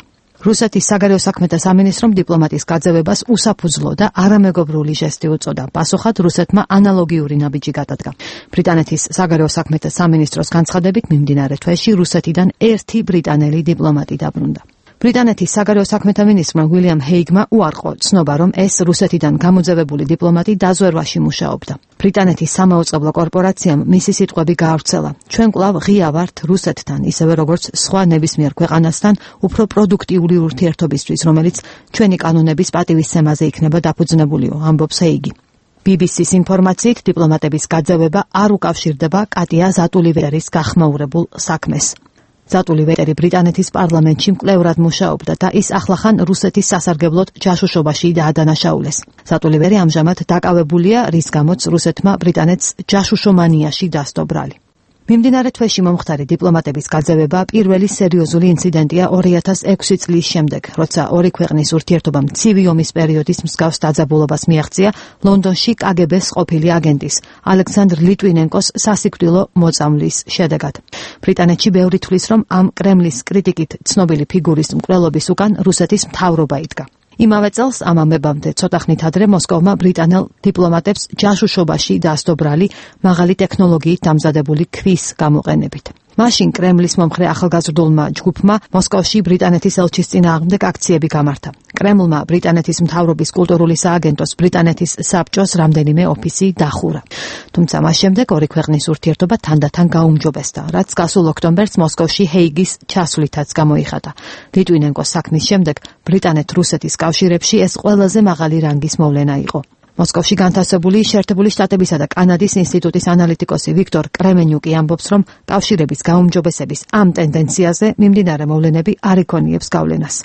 რუსეთის საგარეო საქმეთა სამინისტრომ დიპლომატის გაძევებას უსაფუძვლო და არამეგობრული ჟესტი უწოდა. პასუხად რუსეთმა ანალოგიური ნაბიჯი გადადგა. ბრიტანეთის საგარეო საქმეთა სამინისტროს განცხადებით მიმდინარე თვეში რუსეთიდან ერთი ბრიტანელი დიპლომატი დაბრუნდა. ბრიტანეთის საგარეო საქმეთა მინისტრმა უილიამ ჰეიგმა უარყო ცნობა, რომ ეს რუსეთიდან გამოძევებული დიპლომატი დაზვერვაში მუშაობდა. ბრიტანეთის სამაუწყებლო კორპორაციამ მისი სიტყვები გაავრცელა. ჩვენ კვლავ ღია ვართ რუსეთთან, ისევე როგორც სხვა ნებისმიერ ქვეყანასთან, უფრო პროდუქტიული ურთიერთობისთვის, რომელიც ჩვენი კანონების პატივისცემაზე იქნება დაფუძნებულიო, ამბობს ჰეიგი. ბი ბი სის ინფორმაციით, დიპლომატების გაძევება არ უკავშირდება კატია ზატულივერის გახმაურებულ საქმეს. ზატულივერი ბრიტანეთის პარლამენტში მკვლევრად მუშაობდა და ის ახლახან რუსეთის სასარგებლოდ ჯაშუშობაში დაადანაშაულეს. ზატულივერი ამჟამად დაკავებულია, რის გამოც რუსეთმა ბრიტანეთს ჯაშუშომანიაში დასდო ბრალი. მიმდინარე თვეში მომხდარი დიპლომატების გაძევება პირველი სერიოზული ინციდენტია ორი ათას ექვსი წლის შემდეგ, როცა ორი ქვეყნის ურთიერთობამ ცივი ომის პერიოდის მსგავს დაძაბულობას მიაღწია ლონდონში კა გი ბეს ყოფილი აგენტის ალექსანდრ ლიტვინენკოს სასიკვდილო მოწამვლის შედეგად. ბრიტანეთში ბევრი თვლის, რომ ამ კრემლის კრიტიკით ცნობილი ფიგურის მკვლელობის უკან რუსეთის მთავრობა იდგა. იმავე წელს ამ ამბებამდე ცოტა ხნით ადრე მოსკოვმა ბრიტანელ დიპლომატებს ჯაშუშობაში დასდო ბრალი მაღალი ტექნოლოგიით დამზადებული ქვის გამოყენებით. მაშინ კრემლის მომხრე ახალგაზრდულმა ჯგუფმა მოსკოვში ბრიტანეთის ელჩის წინააღმდეგ აქციები გამართა. კრემლმა ბრიტანეთის მთავრობის კულტურული სააგენტოს ბრიტანეთის საბჭოს რამდენიმე ოფისი დახურა. თუმცა მას შემდეგ ორი ქვეყნის ურთიერთობა თანდათან გაუმჯობესდა, რაც გასულ ოქტომბერს მოსკოვში ჰეიგის ჩასვლითაც გამოიხატა. ლიტვინენკოს საქმის შემდეგ ბრიტანეთ-რუსეთის კავშირებში ეს ყველაზე მაღალი რანგის მოვლენა იყო. მოსკოვში განთავსებული შეერთებული შტატებისა და კანადის ინსტიტუტის ანალიტიკოსი ვიქტორ კრემენიუკი ამბობს, რომ კავშირების გაუმჯობესების ამ ტენდენციაზე მიმდინარე მოვლენები არ იქონიებს გავლენას.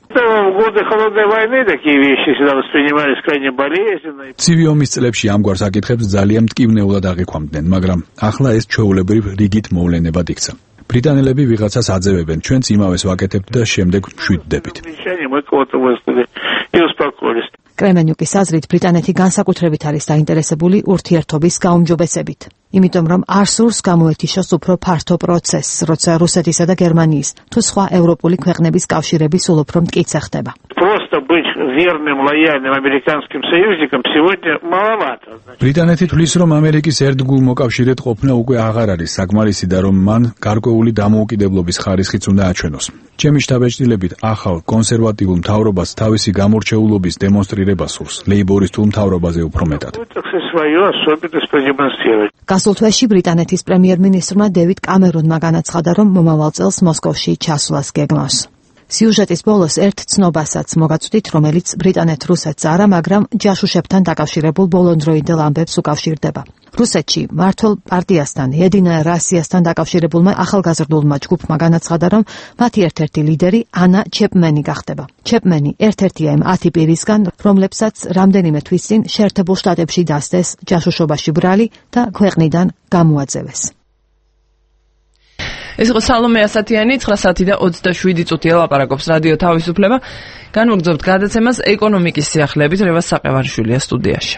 ცივი ომის წლებში ამგვარ საკითხებს ძალიან მტკივნეულად აღიქვამდნენ, მაგრამ ახლა ეს ჩვეულებრივ რიგით მოვლენებად იქცა. ბრიტანელები ვიღაცას აძევებენ, ჩვენც იმავეს ვაკეთებთ და შემდეგ მშვიდდებით. კრემენიუკის აზრით, ბრიტანეთი განსაკუთრებით არის დაინტერესებული ურთიერთობის გაუმჯობესებით. იმიტომ რომ არ სურს გამოეთიშოს უფრო ფართო პროცესს, როცა რუსეთისა და გერმანიის თუ სხვა ევროპული ქვეყნების კავშირები სულ უფრო მტკიცე ხდება. ბრიტანეთი თვლის, რომ ამერიკის ერთგულ მოკავშირედ ყოფნა უკვე აღარ არის საკმარისი და რომ მან გარკვეული დამოუკიდებლობის ხარისხიც უნდა აჩვენოს. ჩემი შთაბეჭდილებით ახალ კონსერვატიულ მთავრობას თავისი გამორჩეულობის დემონსტრირება სურს, ლეიბორისტულ მთავრობაზე უფრო მეტად. გასულ თვეში ბრიტანეთის პრემიერ-მინისტრმა დევიდ კამერონმა განაცხადა, რომ მომავალ წელს მოსკოვში ჩასვლას გეგმავს. სიუჟეტის ბოლოს ერთ ცნობასაც მოგაწვდით, რომელიც ბრიტანეთ-რუსეთს არა, მაგრამ ჯაშუშებთან დაკავშირებულ ბოლონდროინდელ ამბებს უკავშირდება. რუსეთში მართლ პარტიასთან, ედინა რასიასთან დაკავშირებულმა ახალგაზრდულმა ჯგუფმა განაცხადა, რომ მათი ერთ-ერთი ლიდერი ანა ჩეპმენი გახდება. ჩეპმენი ერთ-ერთია იმ ათი პირისგან, რომლებსაც რამდენიმე თვის წინ შეერთებულ შტატებში დასდეს ჯაშუშობაში ბრალი და ქვეყნიდან გამოაძევეს. ეს იყო სალომე ასათიანი, ცხრა საათი და ოცდაშვიდი წუთია ლაპარაკობს რადიო თავისუფლება. განვაგრძობთ გადაცემას ეკონომიკის სიახლეებით, რევას საყევარიშვილია სტუდიაში.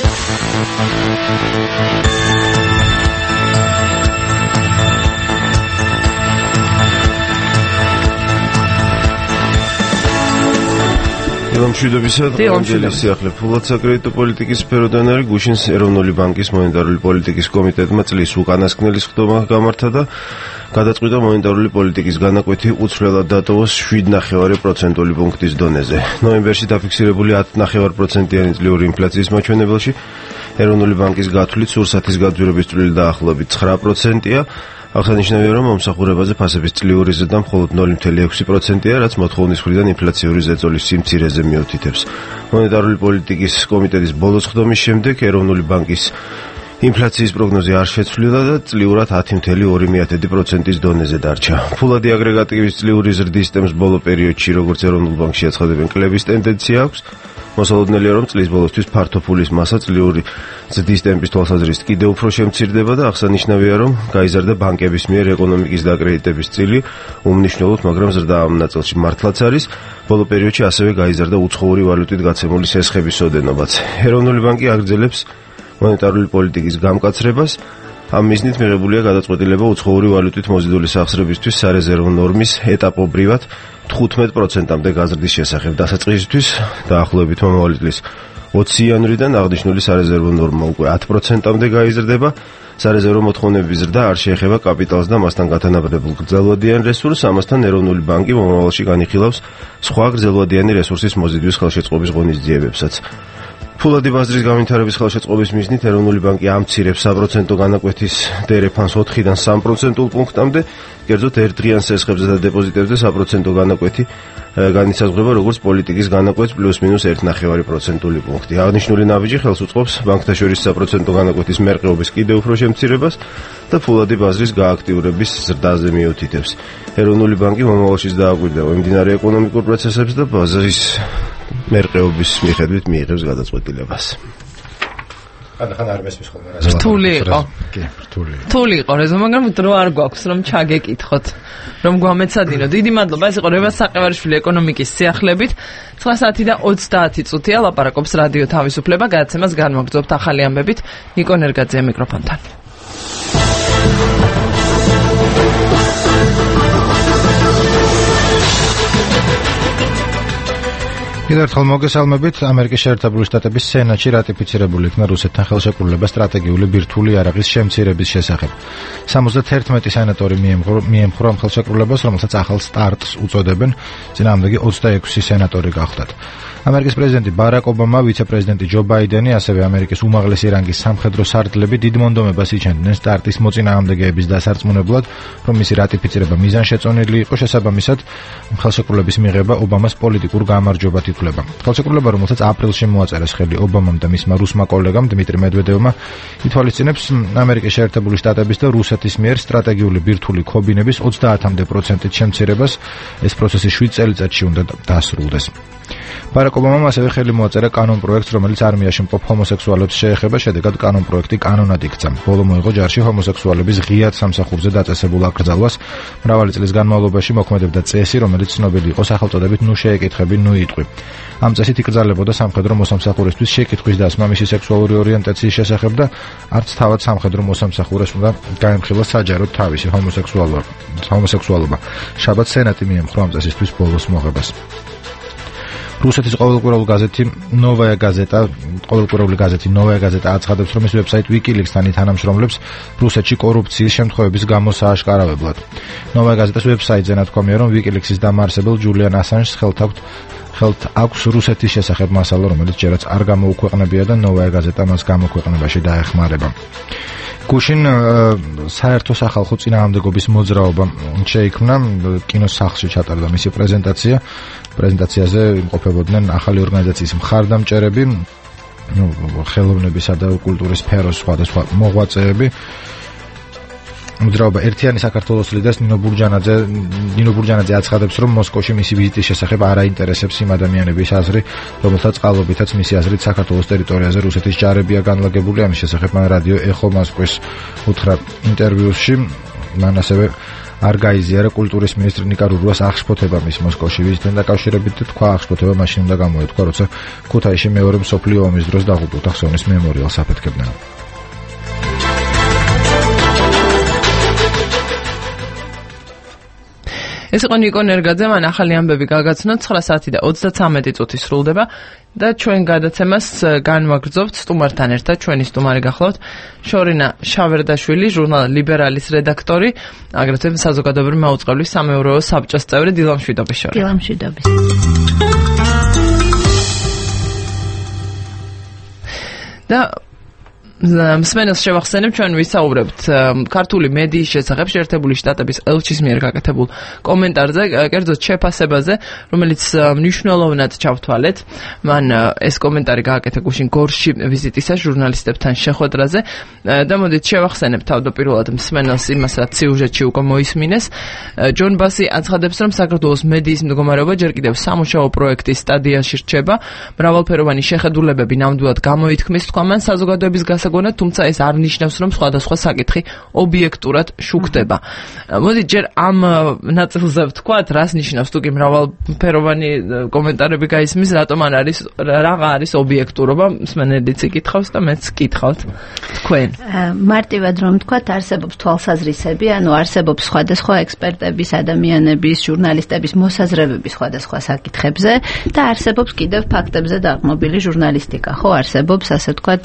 მშვიდობისა და ამჯერადი სიახლე ფულად საკრედიტო პოლიტიკის სფეროდან არის გუშინს ეროვნული ბანკის მონეტარული პოლიტიკის კომიტეტმა წლის უკანასკნელი სხდომა გამართა და გადაწყვიტა მონეტარული პოლიტიკის განაკვეთი უცვლელად დატოვოს შვიდ ნახევარ პროცენტული პუნქტის დონეზე. ნოემბერში დაფიქსირებული ათი ნახევარ პროცენტიანი წლიური ინფლაციის მაჩვენებელში ეროვნული ბანკის გათვლით სურსათის გაძვირების წვლილი დაახლოებით ცხრა პროცენტია. აღსანიშნავია, რომ მომსახურებაზე ფასების წლიური ზრდა მხოლოდ ნული ფاصლე ექვსი პროცენტია, რაც მოთხოვნის მხრიდან ინფლაციური ზეწოლის სიმცირეზე მიუთითებს. მონეტარული პოლიტიკის კომიტეტის ბოლოს სხდომის შემდეგ ეროვნული ბანკის ინფლაციის პროგნოზი არ შეცვლილა და წლიურად ათი ფاصლე ორი პროცენტის დონეზე დარჩა. ფულადი აგრეგატების წლიური ზრდის ტემპს ბოლო პერიოდში, როგორც ეროვნულ ბანკში აცხადებენ, კლების ტენდენცია აქვს. მოსალოდნელია, რომ წლის ბოლოსთვის ფართო ფულის მასა წლიური ზრდის ტემპის თვალსაზრისით კიდევ უფრო შემცირდება და აღსანიშნავია, რომ გაიზარდა ბანკების მიერ ეკონომიკის დაკრედიტების წილი უმნიშვნელოდ, მაგრამ ზრდა ამ ნაწილში მართლაც არის. ბოლო პერიოდში ასევე გაიზარდა უცხოური ვალუტით გაცემული სესხების ოდენობაც. ეროვნული ბანკი აგრძელებს მონეტარული პოლიტიკის გამკაცრებას ამ მიზნით მიღებულია გადაწყვეტილება უცხოური ვალუტით მოზიდული სახსრებისთვის სარეზერვო ნორმის ეტაპობრივად თხუთმეტ პროცენტამდე გაზრდის შესახებ. დასაწყისისთვის დაახლოებით მომავალი წლის ოცი იანვრიდან აღნიშნული სარეზერვო ნორმა უკვე ათი პროცენტამდე გაიზრდება. სარეზერვო მოთხოვნების ზრდა არ შეეხება კაპიტალს და მასთან გათანაბრდებულ გრძელვადიან რესურსს, ამასთან ეროვნული ბანკი მომავალში განიხილავს სხვა გრძელვადიანი რესურსის მოზიდვის ხელშეწყობის ღონისძიებებსაც. ფულადი ბაზრის განვითარების ხელშეწყობის მიზნით ეროვნული ბანკი ამცირებს საპროცენტო განაკვეთის დერეფანს ოთხიდან სამ პროცენტულ პუნქტამდე, კერძოდ ერთდღიან სესხებზე და დეპოზიტებზე საპროცენტო განაკვეთი განისაზღვრება როგორც პოლიტიკის განაკვეთს პლუს მინუს ერთი ნახევარი პროცენტული პუნქტი. აღნიშნული ნაბიჯი ხელს უწყობს ბანკთა შორის საპროცენტო განაკვეთის მერყეობის კიდევ უფრო შემცირებას და ფულადი ბაზრის გააქტიურების ზრდაზე მიუთითებს. ეროვნული ბანკი მომავალშიც დააკვირდება მიმდინარე ეკონომიკურ პროცესებს და ბაზრის მერყეობის მიხედვით მიიღებს გადაწყვეტილებას. ხან არ მესმის ხოლმე რა. რთული იყო. კი, რთული. რთული იყო რეზო, მაგრამ დრო არ გვაქვს რომ ჩაგეკითხოთ, რომ გვამეცადინო. დიდი მადლობა, ეს იყო რევას საყევარიშვილი ეკონომიკის სიახლებით. ცხრა საათი და ოცდაათი წუთია ლაპარაკობს რადიო თავისუფლება, გადაცემას განვაგრძობთ ახალი ამბებით. ნიკო ნერგაძე მიკროფონთან. კიდევ ერთხელ მოგესალმებით. ამერიკის შეერთებული შტატების სენატში რატიფიცირებული იქნა რუსეთთან ხელშეკრულება სტრატეგიული ბირთვული იარაღის შემცირების შესახებ. სამოცდაერთმეტი სენატორი მიემხრა ხელშეკრულებას, რომელსაც ახალ სტარტს უწოდებენ, წინააღმდეგი ოცდაექვსი სენატორი გახდათ. ამერიკის პრეზიდენტი ბარაკ ობამა, ვიცე-პრეზიდენტი ჯო ბაიდენი, ასევე ამერიკის უმაღლესი რანგის სამხედრო სარდლები დიდ მონდომებას იჩენდნენ სტარტის მოწინააღმდეგეების დასარწმუნებლად, რომ მისი რატიფიცირება მიზანშეწონილი იყო. შესაბამისად, ხელშეკრულების მიღება ობამას პოლიტიკურ გამარჯვებად ითვლება. ხელშეკრულება, რომელსაც აპრილში მოაწერეს ხელი ობამამ და მისმა რუსმა კოლეგამ დმიტრი მედვედევმა, ითვალისწინებს ამერიკის შეერთებული შტატების და რუსეთის მიერ სტრატეგიული ბირთვული ქობინების ოცდაათამდე პროცენტით შემცირებას. ეს პროცესი შვიდ წელიწადში უნდა დასრულდეს. ბარაკ ობამამ ასევე ხელი მოაწერა კანონპროექტს, რომელიც არმიაში მყოფ ჰომოსექსუალებს შეეხება. შედეგად კანონპროექტი კანონად იქცა. ბოლო მოიღო ჯარში ჰომოსექსუალების ღიად სამსახურზე დაწესებულ აკრძალვას. მრავალი წლის განმავლობაში მოქმედებდა წესი, რომელიც ცნობილი იყო სახელწოდებით ნუ შეეკითხები, ნუ იტყვი. ამ წესით იკრძალებოდა სამხედრო მოსამსახურისთვის შეკითხვის დასმა მისი სექსუალური ორიენტაციის შესახებ და არც თავად სამხედრო მოსამსახურეს უნდა გაემხილა საჯაროდ თავისი ჰომოსექსუალობა. შაბათს სენატი მიემხრო ამ წესისთვის ბოლოს მოღებას. რუსეთის ყოველკვირეული გაზეთი ნოვაია გაზეტა, ყოველკვირეული გაზეთი ნოვაია გაზეტა აცხადებს, რომ ის ვებსაიტ WikiLeaks-თან თანამშრომლებს რუსეთში კორუფციის შემთხვევების გამო სააშკარავებლად. ნოვაია გაზეტას ვებსაიტზე ნათქვამია, რომ WikiLeaks-ის დამაარსებელ ჯულიან ასანჟს ხელთ აქვს ხელთ აქვს რუსეთის შესახებ მასალა, რომელიც ჯერაც არ გამოუქვეყნებია და ნოვაია გაზეტა მას გამოქვეყნებაში დაეხმარება. გუშინ საერთო სახალხო წინააღმდეგობის მოძრაობა შეიქმნა, კინოს სახლში ჩატარდა მისი პრეზენტაცია. პრეზენტაციაზე იმყოფებოდნენ ახალი ორგანიზაციის მხარდამჭერები, ხელოვნებისა და კულტურის სფეროს სხვადასხვა მოღვაწეები. მოძრაობა ერთიანი საქართველოს ლიდერს ნინო ბურჯანაძე ნინო ბურჯანაძე აცხადებს, რომ მოსკოვში მისი ვიზიტის შესახებ არ აინტერესებს იმ ადამიანების აზრი, რომელთა წყალობითაც მისი აზრით საქართველოს ტერიტორიაზე რუსეთის ჯარებია განლაგებული. ამის შესახებ მან რადიო ეხო მოსკოვის უთხრა ინტერვიუში. მან ასევე არ გაიზიარა კულტურის მინისტრ ნიკა რურვას აღშფოთება მის მოსკოვში ვიზიტთან დაკავშირებით და თქვა, აღშფოთება მაშინ უნდა გამოეთქვა, როცა ქუთაისში მეორე მსოფლიო ომის დროს დაღუპულთა ხსოვნის მემორიალს აფეთქებდნენ. ეს იყო ნიკო ნერგაძე, მან ახალი ამბები გაგაცნო. ცხრა საათი და ოცდათვრამეტი წუთი სრულდება და ჩვენ გადაცემას განვაგრძობთ სტუმართან ერთად. ჩვენი სტუმარი გახლავთ შორინა შავერდაშვილი, ჟურნალ ლიბერალის რედაქტორი, აგრეთვე საზოგადოებრივი მაუწყებლის სამეურვეო საბჭოს წევრი. დილამშვიდობის შორინა. დილამშვიდობის. და მსმენელს შევახსენებ, ჩვენ ვისაუბრებთ ქართული მედიის შესახებ შეერთებული შტატების ელჩის მიერ გაკეთებულ კომენტარზე, კერძოდ შეფასებაზე, რომელიც მნიშვნელოვნად ჩავთვალეთ. მან ეს კომენტარი გააკეთა გუშინ გორში ვიზიტისას ჟურნალისტებთან შეხვედრაზე და მოდით შევახსენებ თავდაპირველად მსმენელს იმას, რაც სიუჟეტში უკვე მოისმინეს. ჯონ ბასი აცხადებს, რომ საქართველოს მედიის მდგომარეობა ჯერ კიდევ სამუშაო პროექტის სტადიაში რჩება. მრავალფეროვანი შეხედულებები ნამდვილად გამოითქმის, თქვა მან, საზოგადოების გასაგონად, თუმცა ეს არ ნიშნავს, რომ სხვადასხვა საკითხი ობიექტურად შუქდება. მოდი ჯერ ამ ნაწილზე ვთქვათ, რას ნიშნავს, თუკი მრავალფეროვანი კომენტარები გაისმის, რატომ არ არის რაღა არის ობიექტურობა, მსმენელიც იკითხავს და მეც კითხავთ თქვენ. მარტივად რომ ვთქვათ, არსებობს თვალსაზრისები, ანუ არსებობს სხვადასხვა ექსპერტების, ადამიანების, ჟურნალისტების მოსაზრებები სხვადასხვა საკითხებზე და არსებობს კიდევ ფაქტებზე დაღმობილი ჟურნალისტიკა, ხო, არსებობს ასე ვთქვათ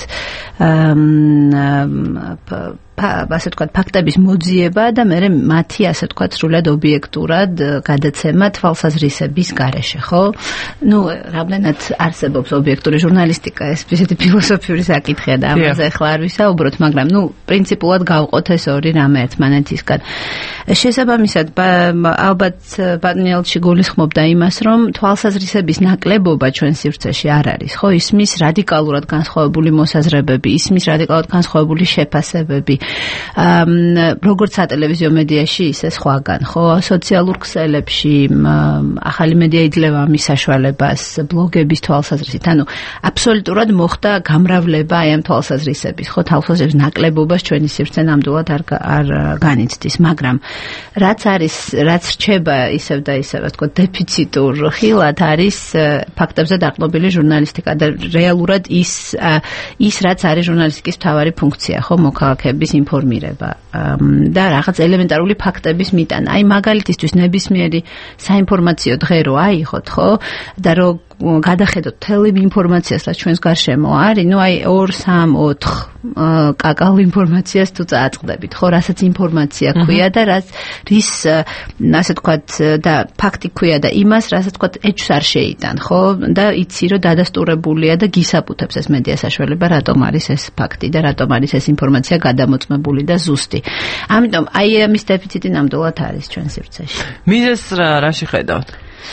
ასე ვთქვათ, ფაქტების მოძიება და მე მათი ასე ვთქვათ, სრულად ობიექტურად გადაცემა თვალსაზრისების გარეშე, ხო? ნუ, რამდენად არსებობს ობიექტური ჟურნალისტიკა, ეს ისეთი ფილოსოფიური საკითხია და ამაზე ახლა არ ვისაუბროთ, მაგრამ ნუ, პრინციპულად გავყოთ ეს ორი რამე ერთმანეთისგან. შესაბამისად, ალბათ ბატონიელჩი გულისხმობდა იმას, რომ თვალსაზრისების ნაკლებობა ჩვენ სივრცეში არ არის, ხო? ისმის რადიკალურად განსხვავებული მოსაზრებები, ისმის რადიკალურად განსხვავებული შეფასებები. როგორც სატელევიზიო მედიაში, ისე სხვაგან, ხო? სოციალურ ქსელებში ახალი მედია იძლევა ამის საშუალებას, ბლოგების თვალსაზრისით. ანუ აბსოლუტურად მოხდა გამრავლება აი ამ თვალსაზრისების, ხო? თვალსაზრისების ნაკლებობას ჩვენი სივრცე ნამდვილად არ არ განიცდის, მაგრამ რაც არის, რაც რჩება ისევ და ისევ, თქო, დეფიციტურ ხილად არის ფაქტებზე დაყრდნობილი ჟურნალისტიკა და რეალურად ის ის რაც არის ჟურნალისტიკის მთავარი ფუნქცია, ხო? მოქალაქეების ინფორმირება და რაღაც ელემენტარული ფაქტების მიტანა. აი მაგალითისთვის ნებისმიერი საინფორმაციო დღე რო აიღოთ, ხო? და რო გადახედოთ თელი ინფორმაციას, რაც ჩვენს გარშემო არის, ნუ აი ორ, სამ, ოთხ კაკალ ინფორმაციას თუ წააწყდებით, ხო, რასაც ინფორმაცია ქვია და რაც რის ასე ვთქვათ და ფაქტი ქვია და იმას, რასაც ვთქვათ, ეჭვს არ შეიტან, ხო? და იცი რომ დადასტურებულია და გისაბუთებს ეს მედია საშუალება, რატომ არის ეს ფაქტი და რატომ არის ეს ინფორმაცია გადამოწმებული და ზუსტი. ამიტომ აი ამის დეფიციტი ნამდვილად არის ჩვენ სივრცეში. მიზეზს რაში ხედავთ?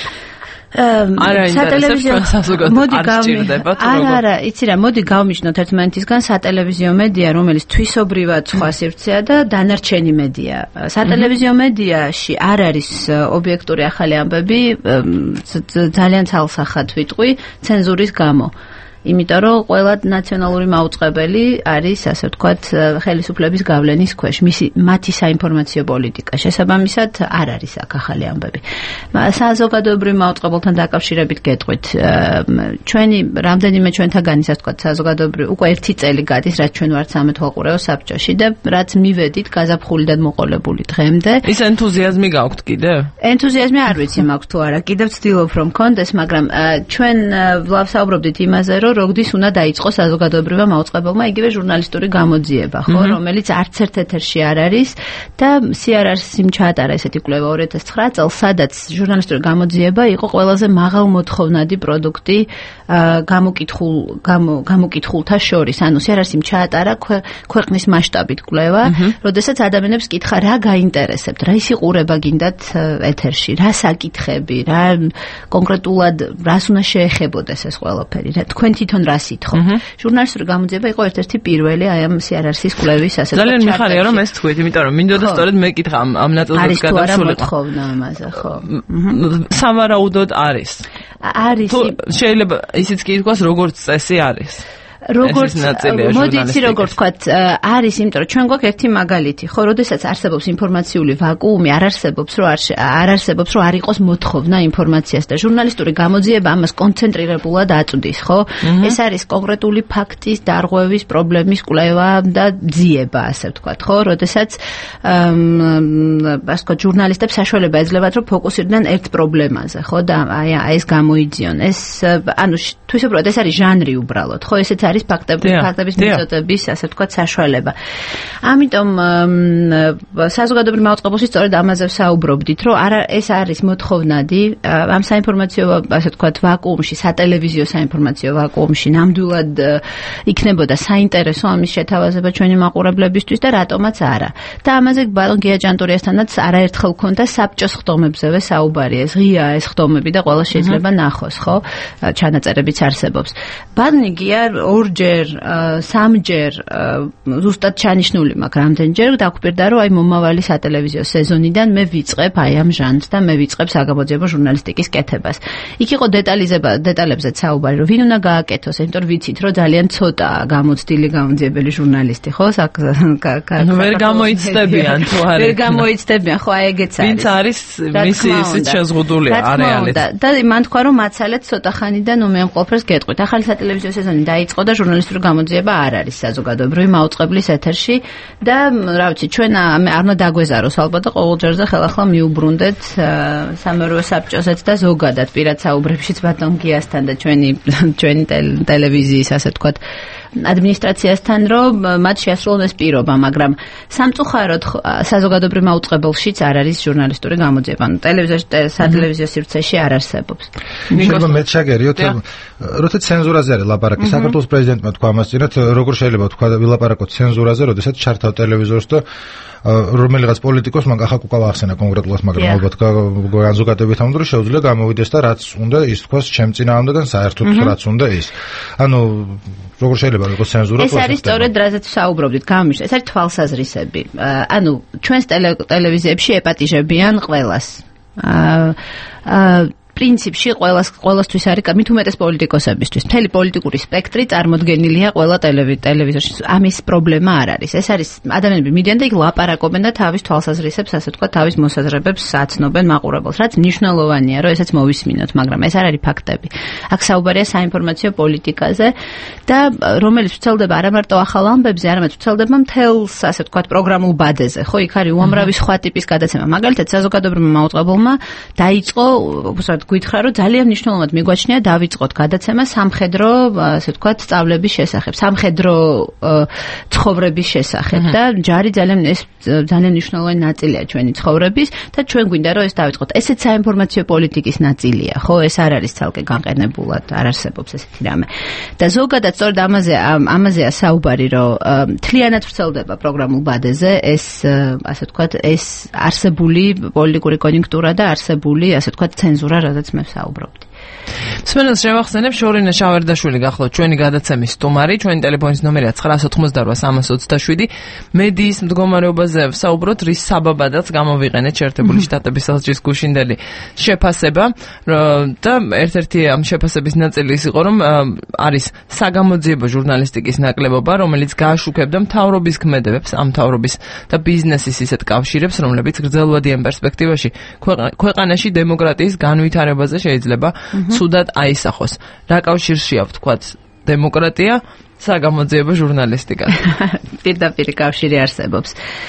სატელევიზიო მოდი გავმიჯნოთ არა არა იცი რა მოდი გავმიჯნოთ ერთმანეთისგან სატელევიზიო მედია რომელიც თვისობრივად სხვა სივრცეა და დანარჩენი მედია სატელევიზიო მედიაში არ არის ობიექტური ახალი ამბები ძალიან ცალსახად ვიტყვი ცენზურის გამო იმიტომ რომ ყველა ნაციონალური მაუწყებელი არის ასე ვთქვათ ხელისუფლების გავლენის ქვეშ მისი მათი საინფორმაციო პოლიტიკა შესაბამისად არ არის აქ ახალი ამბები საზოგადოებრივ მაუწყებელთან დაკავშირებით გეტყვით ჩვენი რამდენიმე ჩვენთაგანი ასე ვთქვათ საზოგადოებრივ უკვე ერთი წელი გადის რაც ჩვენ ვართ სამეთვალყურეო საბჭოში და რაც მივედით გაზაფხულიდან მოყოლებული დღემდე ის ენთუზიაზმი გაქვთ კიდე ენთუზიაზმი არ ვიცი მაქვს თუ არა კიდევ ვცდილობ რომ მქონდეს მაგრამ ჩვენ ვსაუბრობდით იმაზე რომ როდის უნდა დაიწყოს საზოგადოებრივმა მაუწყებელმა იგივე ჟურნალისტური გამოძიება, ხო, რომელიც არც ერთ ეთერში არ არის და სი არ ар-ს ჩაატარა ესეთი კვლევა ორი ათას ცხრა წელს, სადაც ჟურნალისტური გამოძიება იყო ყველაზე მაღალ მოთხოვნადი პროდუქტი გამოკითხულ გამოკითხულთა შორის. ანუ სი არ ар-ს ჩაატარა ქვეყნის მასშტაბით კვლევა, როდესაც ადამიანებს კითხა რა გაინტერესებთ, რა ისიყურება გინდათ ეთერში, რა საკითხები, რა კონკრეტულად რას უნდა შეეხებოდეს ეს ყველაფერი, რა თქვენ თვითონ რა სითხო. ჟურნალისტური გამოძიება იყო ერთ-ერთი პირველი აი ამ სი არ ар-ის კვლევის ასე ძალიან მიხარია რომ ეს თქვით, იმიტომ რომ მინდოდა სწორედ მე კითხა ამ ამ ნაწილს გადავშულიყო. არის თქოვნა ამაზე, ხო. სამარაუდოდ არის. არის. შეიძლება ისიც კი ითქვას როგორც წესი არის. როგორც მოდი იცი როგორ ვთქვათ არის იმიტომ რომ ჩვენ გვაქვს ერთი მაგალითი ხო როდესაც არსებობს ინფორმაციული ვაკუუმი არ არსებობს რომ არ არსებობს რომ არ იყოს მოთხოვნა ინფორმაციას და ჟურნალისტური გამოძიება ამას კონცენტრირებულად აწვდის ხო ეს არის კონკრეტული ფაქტის დარღვევის პრობლემის კვლევა და ძიება ასე ვთქვათ ხო როდესაც ასე ვთქვათ ჟურნალისტებს საშუალება ეძლებათ რომ ფოკუსირდნენ ერთ პრობლემაზე ხო და აი ეს გამოიძიონ ეს ანუ თვისობრივად ეს არის ჟანრი უბრალოდ ხო ესეც არის ფაქტების ფაქტების მიწოდების ასე ვთქვათ საშუალება. ამიტომ საზოგადოებრივ მაუწყებელში სწორედ ამაზე ვსაუბრობდით, რომ არა ეს არის მოთხოვნადი ამ საინფორმაციო ასე ვთქვათ ვაკუუმში, სატელევიზიო საინფორმაციო ვაკუუმში ნამდვილად იქნებოდა საინტერესო ამის შეთავაზება ჩვენი მაყურებლებისთვის და რატომაც არა. და ამაზე ბატონ გია ჭანტურიასთანაც არაერთხელ ქონდა საბჭოს ხდომებზევე საუბარი. ეს ღია ეს ხდომები და ყველა შეიძლება ნახოს, ხო? ჩანაწერებიც არსებობს. ბადნიგია ორჯერ, სამჯერ ზუსტად ჩანიშნული მაქვს რამდენჯერ დაგვპირდა რომ აი მომავალი სატელევიზიო სეზონიდან მე ვიწყებ აი ამ ჟანრს და მე ვიწყებ საგამოძიებო ჟურნალისტიკის კეთებას. იქ იყო დეტალიზება დეტალებზეც საუბარი რომ ვინ უნდა გააკეთოს, იმიტომ რომ ვიცით რომ ძალიან ცოტაა გამოცდილი გამომძიებელი ჟურნალისტი, ხო? ვერ გამოიცდებიან თუ არა. ვერ გამოიცდებიან, ხო, აი ეგეც არის. ვინც არის მისი ისიც შეზღუდულია არეალით. და მან თქვა რომ მაცალეთ ცოტა ხანიდან ნუ მე მყოფრებს გეტყვით. ახალი სატელევიზიო სეზონი დაიწყო და ჟურნალისტური გამოძიება არ არის საზოგადოებრივი მაუწყებლის ეთერში და რა ვიცი ჩვენ არ უნდა დაგვეზაროს ალბათ და ყოველ ჯერზე ხელახლა მიუბრუნდეთ სამეურვეო საბჭოზეც და ზოგადად პირად საუბრებშიც ბატონ გიასთან და ჩვენი ჩვენი ტელევიზიის ასე ვთქვათ ადმინისტრაციასთან რომ მათ შეასრულონ ეს პირობა, მაგრამ სამწუხაროდ საზოგადოებრივ მაუწყებელშიც არ არის ჟურნალისტური გამოძიება. ანუ ტელევიზიაში სატელევიზიო სივრცეში არ არსებობს. შეიძლება მე ჩაგერიოთ, როცა ცენზურაზე არის ლაპარაკი, საქართველოს პრეზიდენტმა თქვა ამას წინათ, როგორ შეიძლება თქვა ვილაპარაკოთ ცენზურაზე, როდესაც ჩართავ ტელევიზორს და რომელიღაც პოლიტიკოს მაგ ახალ უკალა ახსენა კონკრეტულად, მაგრამ ალბათ განზოგადებით ამ დროს შეუძლია გამოვიდეს და რაც უნდა ის თქვას ჩემ წინააღმდეგან საერთოდ რაც უნდა ის. ანუ როგორ შეიძლება იყოს ცენზურა? ეს არის სწორედ რაზეც საუბრობდით, გამიშ. ეს არის თვალსაზრისები. ანუ ჩვენს ტელევიზიებში ეპატიჟებიან ყველას. აა პრინციპში ყველას ყველასთვის არის მით უმეტეს პოლიტიკოსებისთვის. მთელი პოლიტიკური სპექტრი წარმოდგენილია ყველა ტელევიზორში. ამის პრობლემა არ არის. ეს არის ადამიანები მიდიან და იქ ლაპარაკობენ და თავის თვალსაზრისებს, ასე ვთქვათ, თავის მოსაზრებებს აცნობენ მაყურებელს, რაც მნიშვნელოვანია, რომ ესეც მოვისმინოთ, მაგრამ ეს არ არის ფაქტები. აქ საუბარია საინფორმაციო პოლიტიკაზე და რომელიც ვრცელდება არა მარტო ახალ ამბებზე, არამედ ვრცელდება მთელს, ასე ვთქვათ, პროგრამულ ბადეზე. ხო, იქ არის უამრავი სხვა ტიპის გადაცემა. მაგალითად, საზოგადოებრივმა მაუწყებელმა დაიწყო გითხრა რომ ძალიან მნიშვნელოვნად მიგვაჩნია დავიწყოთ გადაცემა სამხედრო, ასე ვთქვათ, სწავლების შესახებ, სამხედრო ცხოვრების შესახებ და ჯარი ძალიან ეს ძალიან მნიშვნელოვანი ნაწილია ჩვენი ცხოვრების და ჩვენ გვინდა რომ ეს დავიწყოთ. ესეც საინფორმაციო პოლიტიკის ნაწილია, ხო? ეს არ არის ცალკე განყენებულად, არ არსებობს ესეთი რამე. და ზოგადად სწორედ ამაზე ამაზეა საუბარი, რომ მთლიანად ვრცელდება პროგრამულ ბადეზე ეს, ასე ვთქვათ, ეს არსებული პოლიტიკური კონიუნქტურა და არსებული, ასე ვთქვათ, ცენზურა, რაც მე საუბრობდი. მსმენელს შევახსენებ, შორინა შავერდაშვილი გახლავთ ჩვენი გადაცემის სტუმარი, ჩვენი ტელეფონის ნომერია ცხრაას ოცდაოთხმოცდაოთხ სამას ოცდაშვიდი. მედიის მდგომარეობაზე ვსაუბროთ, რის საბაბადაც გამოვიყენეთ შეერთებული შტატების ელჩის გუშინდელი შეფასება და ერთ-ერთი ამ შეფასების ნაწილი ის იყო, რომ არის საგამოძიებო ჟურნალისტიკის ნაკლებობა, რომელიც გააშუქებდა მთავრობის ქმედებებს, ამ მთავრობის და ბიზნესის ისეთ კავშირებს, რომლებიც გრძელვადიან პერსპექტივაში ქვეყანაში დემოკრატიის განვითარებაზე შეიძლება ცუდად აისახოს. რა კავშირშია ვთქვათ დემოკრატია საგამოძიებო ჟურნალისტიკა? პირდაპირ კავშირი არსებობს.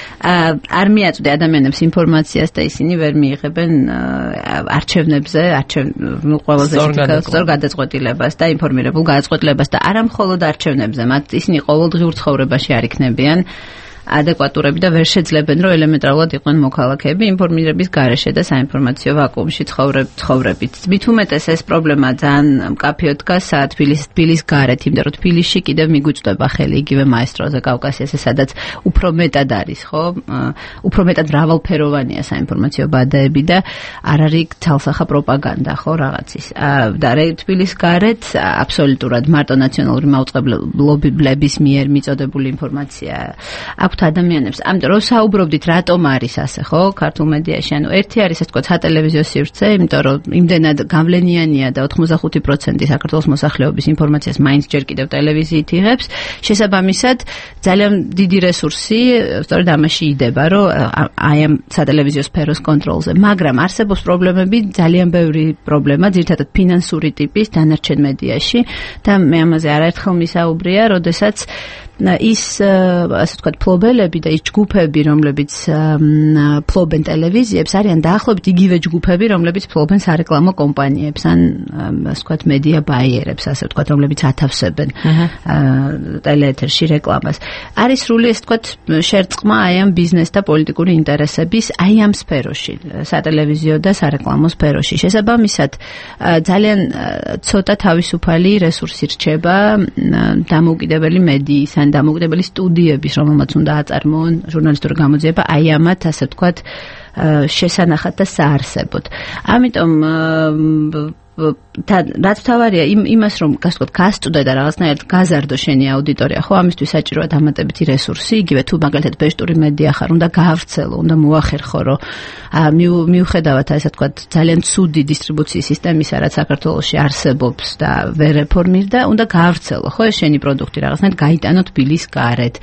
არ მიაწვდე ადამიანებს ინფორმაციას და ისინი ვერ მიიღებენ არჩევნებზე, არჩევნ ყველაზე სწორ გადაწყვეტილებას და ინფორმირებულ გადაწყვეტილებას და არა მხოლოდ არჩევნებზე, მათ ისინი ყოველდღიურ ცხოვრებაში არ იქნებიან ადეკვატურები და ვერ შეძლებენ რომ ელემენტარულად იყვნენ მოქალაქეები ინფორმირების გარეშე და საინფორმაციო ვაკუუმში ცხოვრებით. მით უმეტეს ეს პრობლემა ძალიან მკაფიოდ დგას თბილისის თბილის გარეთ, იმიტომ რომ თბილისში კიდევ მიგვიწვდება ხელი იგივე მაესტროზე, კავკასიაზე, სადაც უფრო მეტად არის, ხო? უფრო მეტად მრავალფეროვანია საინფორმაციო ბადეები და არ არის თალსახა პროპაგანდა, ხო, რაღაცის. და თბილის გარეთ აბსოლუტურად მარტო ნაციონალური მაუწყებლობის მიერ მიწოდებული ინფორმაცია ადამიანებს. ამიტომ რომ საუბრობდით რატომ არის ასე, ხო, ქართულ მედიაში, ანუ ერთი არის ასე ვთქვათ სატელევიზიო სივრცე, იმიტომ რომ იმდენად გავლენიანია და ოთხმოცდახუთი პროცენტი საქართველოს მოსახლეობის ინფორმაციას მაინც ჯერ კიდევ ტელევიზიით იღებს. შესაბამისად, ძალიან დიდი რესურსი სწორედ ამაში იდება, რომ აი ამ სატელევიზიო სფეროს კონტროლზე, მაგრამ არსებობს პრობლემები, ძალიან ბევრი პრობლემა, ძირითადად ფინანსური ტიპის დანარჩენ მედიაში და მე ამაზე არაერთხელ მისაუბრია, როდესაც ის ასე ვთქვათ ფლობელები და ის ჯგუფები, რომლებიც ფლობენ ტელევიზიებს, არიან დაახლოებით იგივე ჯგუფები, რომლებიც ფლობენ სარეკლამო კომპანიებს ან ასე ვთქვათ მედია ბაიერებს, ასე ვთქვათ, რომლებიც ათავსებენ ტელეეთერში რეკლამას. არის სრული ასე ვთქვათ შერწყმა აი ამ ბიზნეს და პოლიტიკური ინტერესების აი ამ სფეროში, სატელევიზიო და სარეკლამო სფეროში. შესაბამისად, ძალიან ცოტა თავისუფალი რესურსი რჩება დამოუკიდებელი მედიის ან დამოუკიდებელი სტუდიების, რომელმაც უნდა აწარმოონ ჟურნალისტური გამოძიება, აი ამათ, ასე ვთქვათ, შესანახად და საარსებოდ. ამიტომ და რაც თავარია იმ იმას რომ გასწორ გასწოდე და რაღაცნაირად გაზარდო შენი აუდიტორია ხო ამისთვის საჭიროა დამატებითი რესურსი იგივე თუ მაგალითად ბეშტური მედია ხარ უნდა გაავრცელო უნდა მოახერხო რომ მიუხედავად ასე თქვა ძალიან ცუდი დისტრიბუციის სისტემისა რაც საქართველოში არსებობს და ვერ რეფორმირდა უნდა გაავრცელო ხო ეს შენი პროდუქტი რაღაცნაირად გაიტანო თბილის გარეთ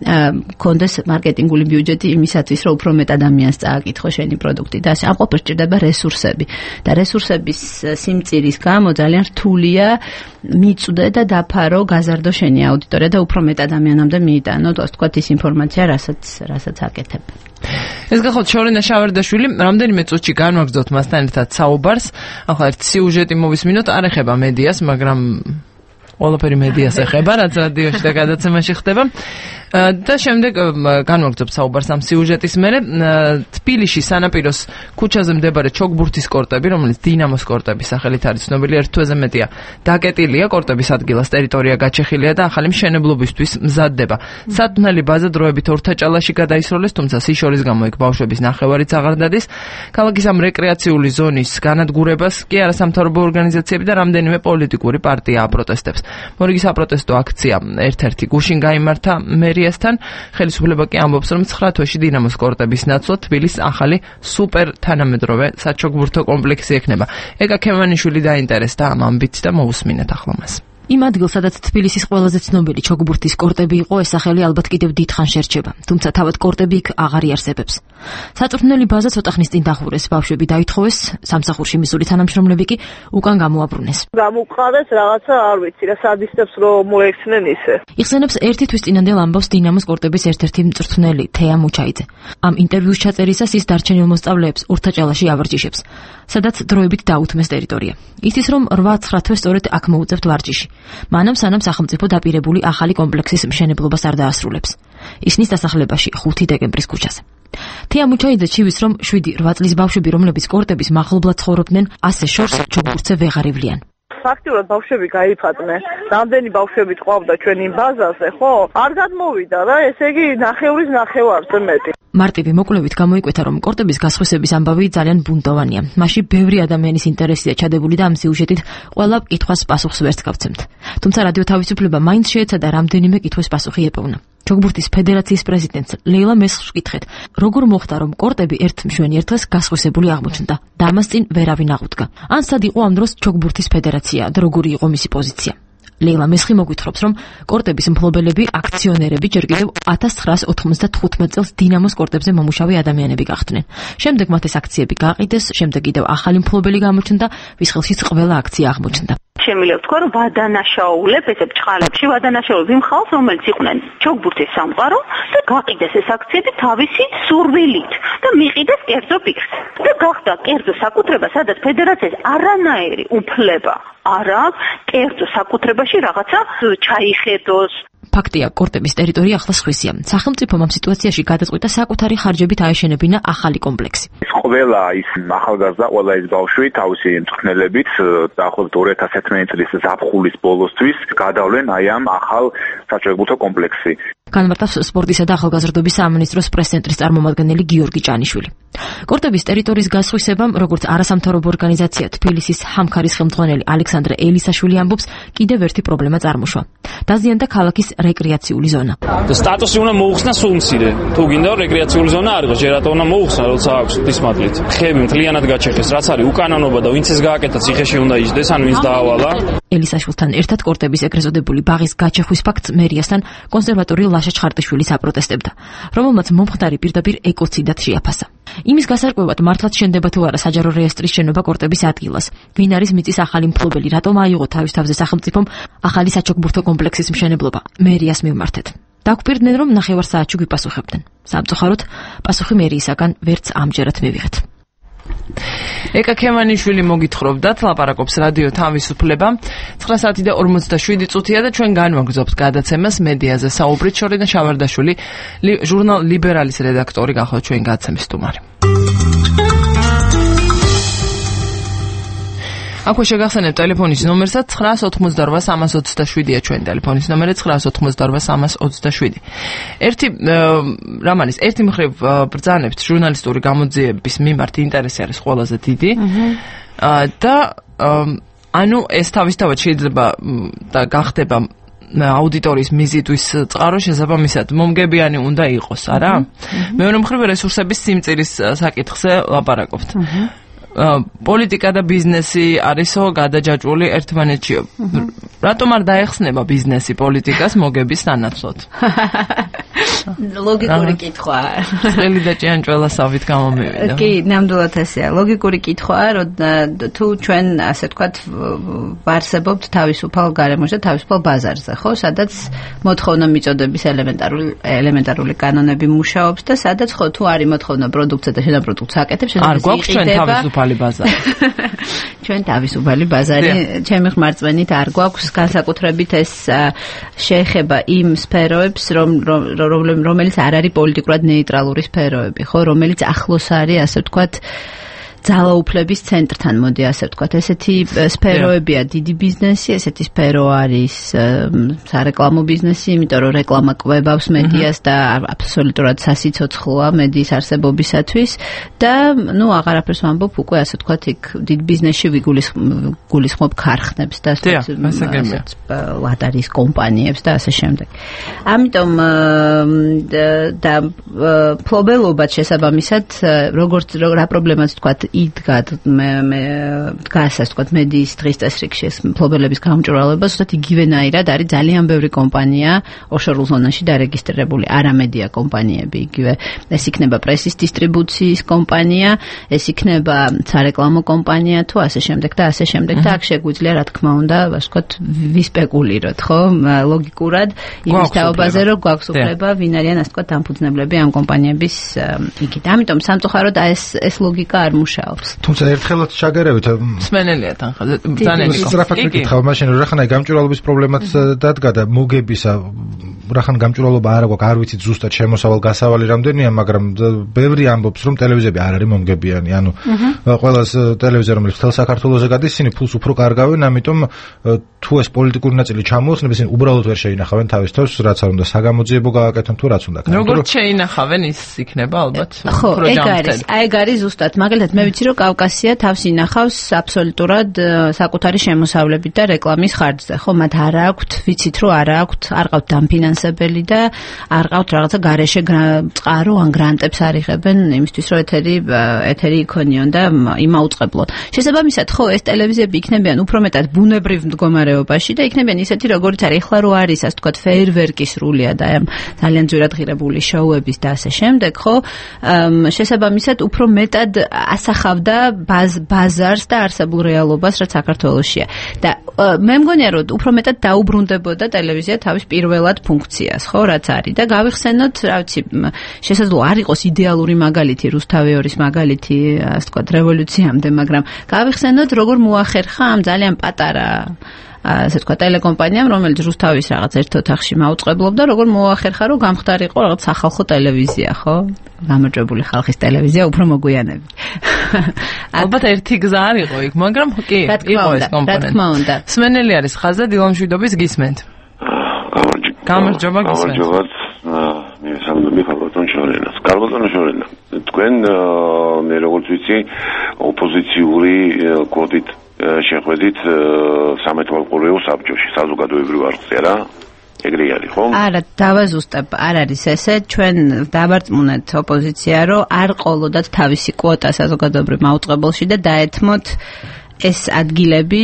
კონდეს მარკეტინგული ბიუჯეტი იმისათვის რომ უფრო მეტ ადამიანს წააკითხო შენი პროდუქტი და ამ ყოფილ სჭირდება რესურსები და რესურსების წირის გამო ძალიან რთულია მიწვდე და დაფარო გაზარდო შენი აუდიტორია და უფრო მეტ ადამიანამდე მიიტანო ასე თქვა ის ინფორმაცია რასაც რასაც აკეთებ. ეს გახოთ შორენა შავერდაშვილი, რამდენიმე წუთში განვაგრძოთ მასთან ერთად საუბარს. ახლა ერთ სიუჟეტი მოვისმინოთ, არ ეხება მედიას, მაგრამ ყველაფერი მედიას ეხება, რაც რადიოში და გადაცემაში ხდება. და შემდეგ განვაგრძობ საუბარს ამ სიუჟეტის მერე თბილისში სანაპიროს ქუჩაზე მდებარე ჩოგბურთის კორტები, რომელიც დინამოს კორტების სახელით არის ცნობილი, ერთ თვეზე მეტია დაკეტილია, კორტების ადგილას ტერიტორია გაჩეხილია და ახალი მშენებლობისთვის მზადდება. სათნელი ბაზა დროებით ორთაჭალაში გადაისროლეს, თუმცა სიშორის გამო იქ ბავშვების ნახევარიც აღარ დადის. ქალაქის ამ რეკრეაციული ზონის განადგურებას კი არასამთავრობო ორგანიზაციები და რამდენიმე პოლიტიკური პარტია აპროტესტებს. მორიგი საპროტესტო აქცია ერთ-ერთი გუშინ გაიმართა მერიასთან. ხელისუფლება კი ამბობს, რომ ცხრა თვეში დინამოს კორტების ნაცვლად თბილისის ახალი სუპერ თანამედროვე საჩოგბურთო კომპლექსი ექნება. ეკა ქემანიშვილი დაინტერესდა ამ ამბით და მოусმინეთ ახლა მას. იმ ადგილს, სადაც თბილისის ყველაზე ცნობილი ჩოგბურთის კორტები იყო, ეს სახელი ალბათ კიდევ დიდხანს შერჩება, თუმცა თავად კორტები იქ აღარ იარსებებს. საწვრთნელი ბაზა ცოტა ხნის წინ დახურეს, ბავშვები დაითხოვეს, სამსახურში მისული თანამშრომლები კი უკან გამოაბრუნეს. გამოყარეს რაღაცა, არ ვიცი, რა სადისტებს რომ მოექცნენ ისე. იხსენებს ერთი თვის წინანდელ ამბავს დინამოს კორტების ერთ-ერთი მწვრთნელი, თეა მუჩაიძე. ამ ინტერვიუს ჩაწერისას ის დარჩენილ მოსწავლეებს ორთაჭალაში ავარჯიშებს, სადაც დროებით დაუთმეს ტერიტორია. იცის, რომ რვა ცხრა თვე სწორედ აქ მოუწევთ ვარჯიში. მანამ სანამ სახელმწიფო დაპირებული ახალი კომპლექსის მშენებლობას არ დაასრულებს. ისნის დასახლებაში ხუთი დეკემბრის ქუჩაზე. თეა მუჩაიძე ჩივის, რომ შვიდი რვა წლის ბავშვები, რომლებიც კორტების მახლობლად ცხოვრობდნენ, ასე შორს ჩოგბურთზე ვეღარ ივლიან. ფაქტიურად ბავშვები გაიფატნენ. რამდენი ბავშვები ტყავდა ჩვენ იმ ბაზაზე, ხო? არ გადმოვიდა რა, ესე იგი ნახევრის ნახევარზე მეტი. მარტივი მოკვლევით გამოიკვეთა, რომ კორტების გასხვისების ამბავი ძალიან ბუნტოვანია. მასში ბევრი ადამიანის ინტერესია ჩადებული და ამ სიუჟეტით ყველა კითხვას პასუხს ვერც გავცემთ. თუმცა რადიო თავისუფლება მაინც შეეცადა რამდენიმე კითხვის პასუხი ეპოვნა. ჩოგბურთის ფედერაციის პრეზიდენტს ლეილა მესხს ვკითხეთ, როგორ მოხდა, რომ კორტები ერთ მშვენიერ დღეს გასხვისებული აღმოჩნდა და ამას წინ ვერავინ აღუდგა. ან სად იყო ამ დროს ჩოგბურთის ფედერაცია და როგორი იყო მისი პოზიცია? ლეილა მესხი მოგვითხრობს, რომ კორტების მფლობელები, აქციონერები ჯერ კიდევ ათას ცხრაას ოთხმოცდათხუთმეტ წელს დინამოს კორტებზე მომუშავე ადამიანები გახდნენ. შემდეგ მათ ეს აქციები გაყიდეს, შემდეგ კიდევ ახალი მფლობელი გამოჩნდა, ვის ხელშიც ყველა აქცია აღმოჩნდა. შემიძლია ვთქვა, რომ ვადანაშაულებ ესე ბჭყალებში ვადანაშაულებ იმ ხალხს, რომელიც იყვნენ ჩოგბურთის სამყარო და გაყიდეს ეს აქციები თავისი სურვილით და მიყიდეს კერძო პირს. და გახდა კერძო საკუთრება, სადაც ფედერაციას არანაირი უფლება არ აქვს კერძო საკუთრებაში რაღაცა ჩაიხედოს. ფაქტია, კორტების ტერიტორია ახლა სხვისია. სახელმწიფომ ამ სიტუაციაში გადაწყვიტა საკუთარი ხარჯებით აეშენებინა ახალი კომპლექსი. ყველა ის ახალგაზრდა, ყველა ის ბავშვი თავისი მწვრთნელებით დაახლოებით ორი ათას ათმეტი წლის ზაფხულის ბოლოსთვის გადავლენ აი ამ ახალ საჩოგბურთო კომპლექსში. განმარტავს სპორტისა და ახალგაზრდობის სამინისტროს პრეს-ცენტრის წარმომადგენელი გიორგი ჭანიშვილი. კორტების ტერიტორიის გასხვისებამ, როგორც არასამთავრობო ორგანიზაცია თბილისის ჰამქარის ხელმძღვანელი ალექსანდრე ელისაშვილი ამბობს, კიდევ ერთი პრობლემა წარმოშვა. დაზიანდა ქალაქის რეკრეაციული ზონა. სტატუსი უნდა მოუხსნა სულ მცირე. თუ გინდა რეკრეაციული ზონა არ იყოს, ჯერატო უნდა მოუხსნა, როცა აქვს დისმატლით. ხეები მთლიანად გაჩეხეს, რაც არის უკანონობა და ვინც ეს გააკეთა, ციხეში უნდა იჯდეს, ან ვინც დაავალა. ელისაშვილთან ერთად კორტების ეგრეზოდებული ბაღის გაჩეხვის ფაქტს მერიასთან კონსერვატორი ლაშა ჩხარტიშვილის აპროტესტებდა, რომელმაც მომხდარი პირდაპირ ეკოციდად შეაფასა. იმის გასარკვევად მართლაც შენდება თუ არა საჯარო რეესტრის შენობა კორტების ადგილას. ვინ არის მიწის ახალი მფლობელი, რატომ აიღო თავის თავზე სახელმწიფომ ახალი საჩოგბურთო კომპლექსის მშენებლობა? მერიას მივმართეთ. დაგვპირდნენ, რომ ნახევარ საათში გვიპასუხებდნენ. სამწუხაროდ, პასუხი მერიისაგან ვერც ამჯერად მივიღეთ. ეკა ქემანიშვილი მოგითხრობდათ, ლაპარაკობს რადიო თავისუფლება. ცხრა საათი და ორმოცდაშვიდი წუთია და ჩვენ განვაგრძობთ გადაცემას მედიაზე საუბრით. შორენა შავარდაშვილი, ჟურნალ ლიბერალის რედაქტორი გახლავთ ჩვენ გადაცემის სტუმარი. აქვე შეგახსენებთ ტელეფონის ნომერსაც ცხრა ოთხმოცდარვა სამას ოცდაშვიდია ჩვენ ტელეფონის ნომერი ცხრა ოთხმოცდარვა სამას ოცდაშვიდი. ერთი რამანის ერთი მხრივ ბრძანებთ ჟურნალისტური გამოძიების მიმართ ინტერესი არის ყველაზე დიდი. და ანუ ეს თავისთავად შეიძლება და გახდება აუდიტორიის მიზიდვის წყარო, შესაბამისად მომგებიანი უნდა იყოს, არა? მეორე მხრივ რესურსების სიმწირის საკითხზე ლაპარაკობთ. პოლიტიკა და ბიზნესი არისო გადაჯაჭვული ერთმანეთშიო. რატომ არ დაეხსნება ბიზნესი პოლიტიკას მოგების სანაცვლოდ? ლოგიკური კითხვა. წელი და ჭიანჭველასავით გამომივიდა. კი, ნამდვილად ესეა. ლოგიკური კითხვაა, რომ თუ ჩვენ ასე ვთქვათ ვარსებობთ თავისუფალ გარემოში და თავისუფალ ბაზარზე, ხო, სადაც მოთხოვნა მიწოდების ელემენტარული ელემენტარული კანონები მუშაობს და სადაც ხო თუ არის მოთხოვნა პროდუქცია და შენ პროდუქტს აკეთებ, შენ არ გვაქვს ჩვენ თავისუფალი ბაზარი. ჩვენ თავისუფალი ბაზარი, ჩემი ხმარწმენით არ გვაქვს, განსაკუთრებით ეს შეეხება იმ სფეროებს, რომ რომელიც არ არის პოლიტიკურად ნეიტრალური სფეროები, ხო, რომელიც ახლოს არის, ასე ვთქვათ, ძალაუფლების ცენტრთან, მოდი ასე ვთქვათ, ესეთი სფეროებია დიდი ბიზნესი, ესეთი სფერო არის სარეკლამო ბიზნესი, იმიტომ რომ რეკლამა კვებავს მედიას და აბსოლუტურად სასიცოცხლოა მედიის არსებობისათვის და ნუ აღარაფერს ვამბობ, უკვე ასე ვთქვათ, იქ დიდ ბიზნესში ვიგულისხმობ ქარხნებს და ლატარიის კომპანიებს და ასე შემდეგ. ამიტომ და ფლობელობად შესაბამისად, როგორც რა პრობლემაც ვთქვათ იდგა მე მე დგას ასე ვთქვათ მედიის დღის წესრიგში ფლობელების გამჭვირვალება, ზუსტად იგივენაირად არის ძალიან ბევრი კომპანია ოფშორულ ზონაში დარეგისტრირებული, არამედია კომპანიები, იგივე ეს იქნება პრესის დისტრიბუციის კომპანია, ეს იქნება სარეკლამო კომპანია თუ ასე შემდეგ და ასე შემდეგ და აქ შეგვიძლია რა თქმა უნდა, ასე ვთქვათ, ვისპეკულიროთ, ხო, ლოგიკურად იმის თაობაზე, რომ გვაქვს უფლება, ვინ არიან ასე ვთქვათ დამფუძნებლები ამ კომპანიების იქით. ამიტომ სამწუხაროდ ეს ეს ლოგიკა არ მუშაობს. თუმცა ერთხელაც ჩაგერევით სმენელია თანხა ძალიან სწრაფად მიკითხავ მაშინ რახან აი გამჭვირვალობის პრობლემაც დადგა და მოგებისა რახან გამჭვირვალობა არ აქვს არ ვიცით ზუსტად შემოსავალ გასავალი რამდენია, მაგრამ ბევრი ამბობს რომ ტელევიზიები არ არის მომგებიანი, ანუ ყველას ტელევიზია რომელიც მთელ საქართველოზე გადის, ისინი ფულს უფრო კარგავენ, ამიტომ თუ ეს პოლიტიკური ნაწილი ჩამოუხსნებს, ისინი უბრალოდ ვერ შეინახავენ თავის თავს, რაც არ უნდა საგამოძიებო გააკეთონ თუ რაც უნდა გააკეთონ. როგორც შეინახავენ ის იქნება ალბათ. ხო, ეგ არის, აი ეგ არის ზუსტად, მაგალითად მე ვიცი რომ კავკასია თავს ინახავს აბსოლუტურად საკუთარი შემოსავლებით და რეკლამის ხარჯზე, ხო, მათ არ აქვთ, ვიცით რომ არ აქვთ, არ ყავთ დამფინანსებელი და არ ყავთ რაღაცა გარეშე წყარო ან გრანტებს არ იღებენ იმისთვის რომ ეთერი ეთერი იქონიონ და იმაუწყებლონ. შესაბამისად, ხო, ეს ტელევიზიები იქნებიან უფრო მეტად ბუნებრივ მდგომარეობაში და იქნებიან ისეთი როგორც არის ახლა რო არის, ასე ვთქვათ, ფეირვერკის სრულია და ამ ძალიან ძვირადღირებული შოუების და ასე შემდეგ, ხო, შესაბამისად უფრო მეტად ასახავდა ბაზარს და არსებულ რეალობას, რაც საქართველოშია. და მე მგონია, რომ უფრო მეტად დაუბრუნდებოდა ტელევიზია თავის პირველად ფუნქციას, ხო, რაც არის და გავიხსენოთ, რა ვიცი, შესაძლოა არ იყოს იდეალური მაგალითი, რუსთავიორის მაგალითი, ასე ვთქვათ, რევოლუციამდე, მაგრამ გავიხსენოთ, როგორ მოახერხა ამ ძალიან პატარა ასე ვთქვათ, ტელეკომპანიამ, რომელიც რუსთავის რაღაც ერთ ოთახში მაუწყებლობდა, როგორ მოახერხა, რომ გამხდარიყო რაღაც სახალხო ტელევიზია, ხო? გამარჯვებული ხალხის ტელევიზია უფრო მოგვიანებით. ალბათ ერთი გზა არ იყო იქ, მაგრამ კი, იყო ეს კომპონენტი. რა თქმა უნდა. სმენელი არის ხაზზე დილამშვიდობის გისმენთ. გამარჯობა გისმენთ. გამარჯობა. მე სამდობი ხალხთან შორენას. კარბატონო შორენა. თქვენ მე როგორც ვიცი, ოპოზიციური კოდით შეხვედით სამეთვალყურეო საბჭოში, საზოგადოებრივ არხზე რა? ეგრე არის, ხო? არა, დავაზუსტებ, არ არის ესე, ჩვენ დავარწმუნეთ ოპოზიცია, რომ არ ყოლოდათ თავისი კვოტა საზოგადოებრივ მაუწყებელში და დაეთმოთ ეს ადგილები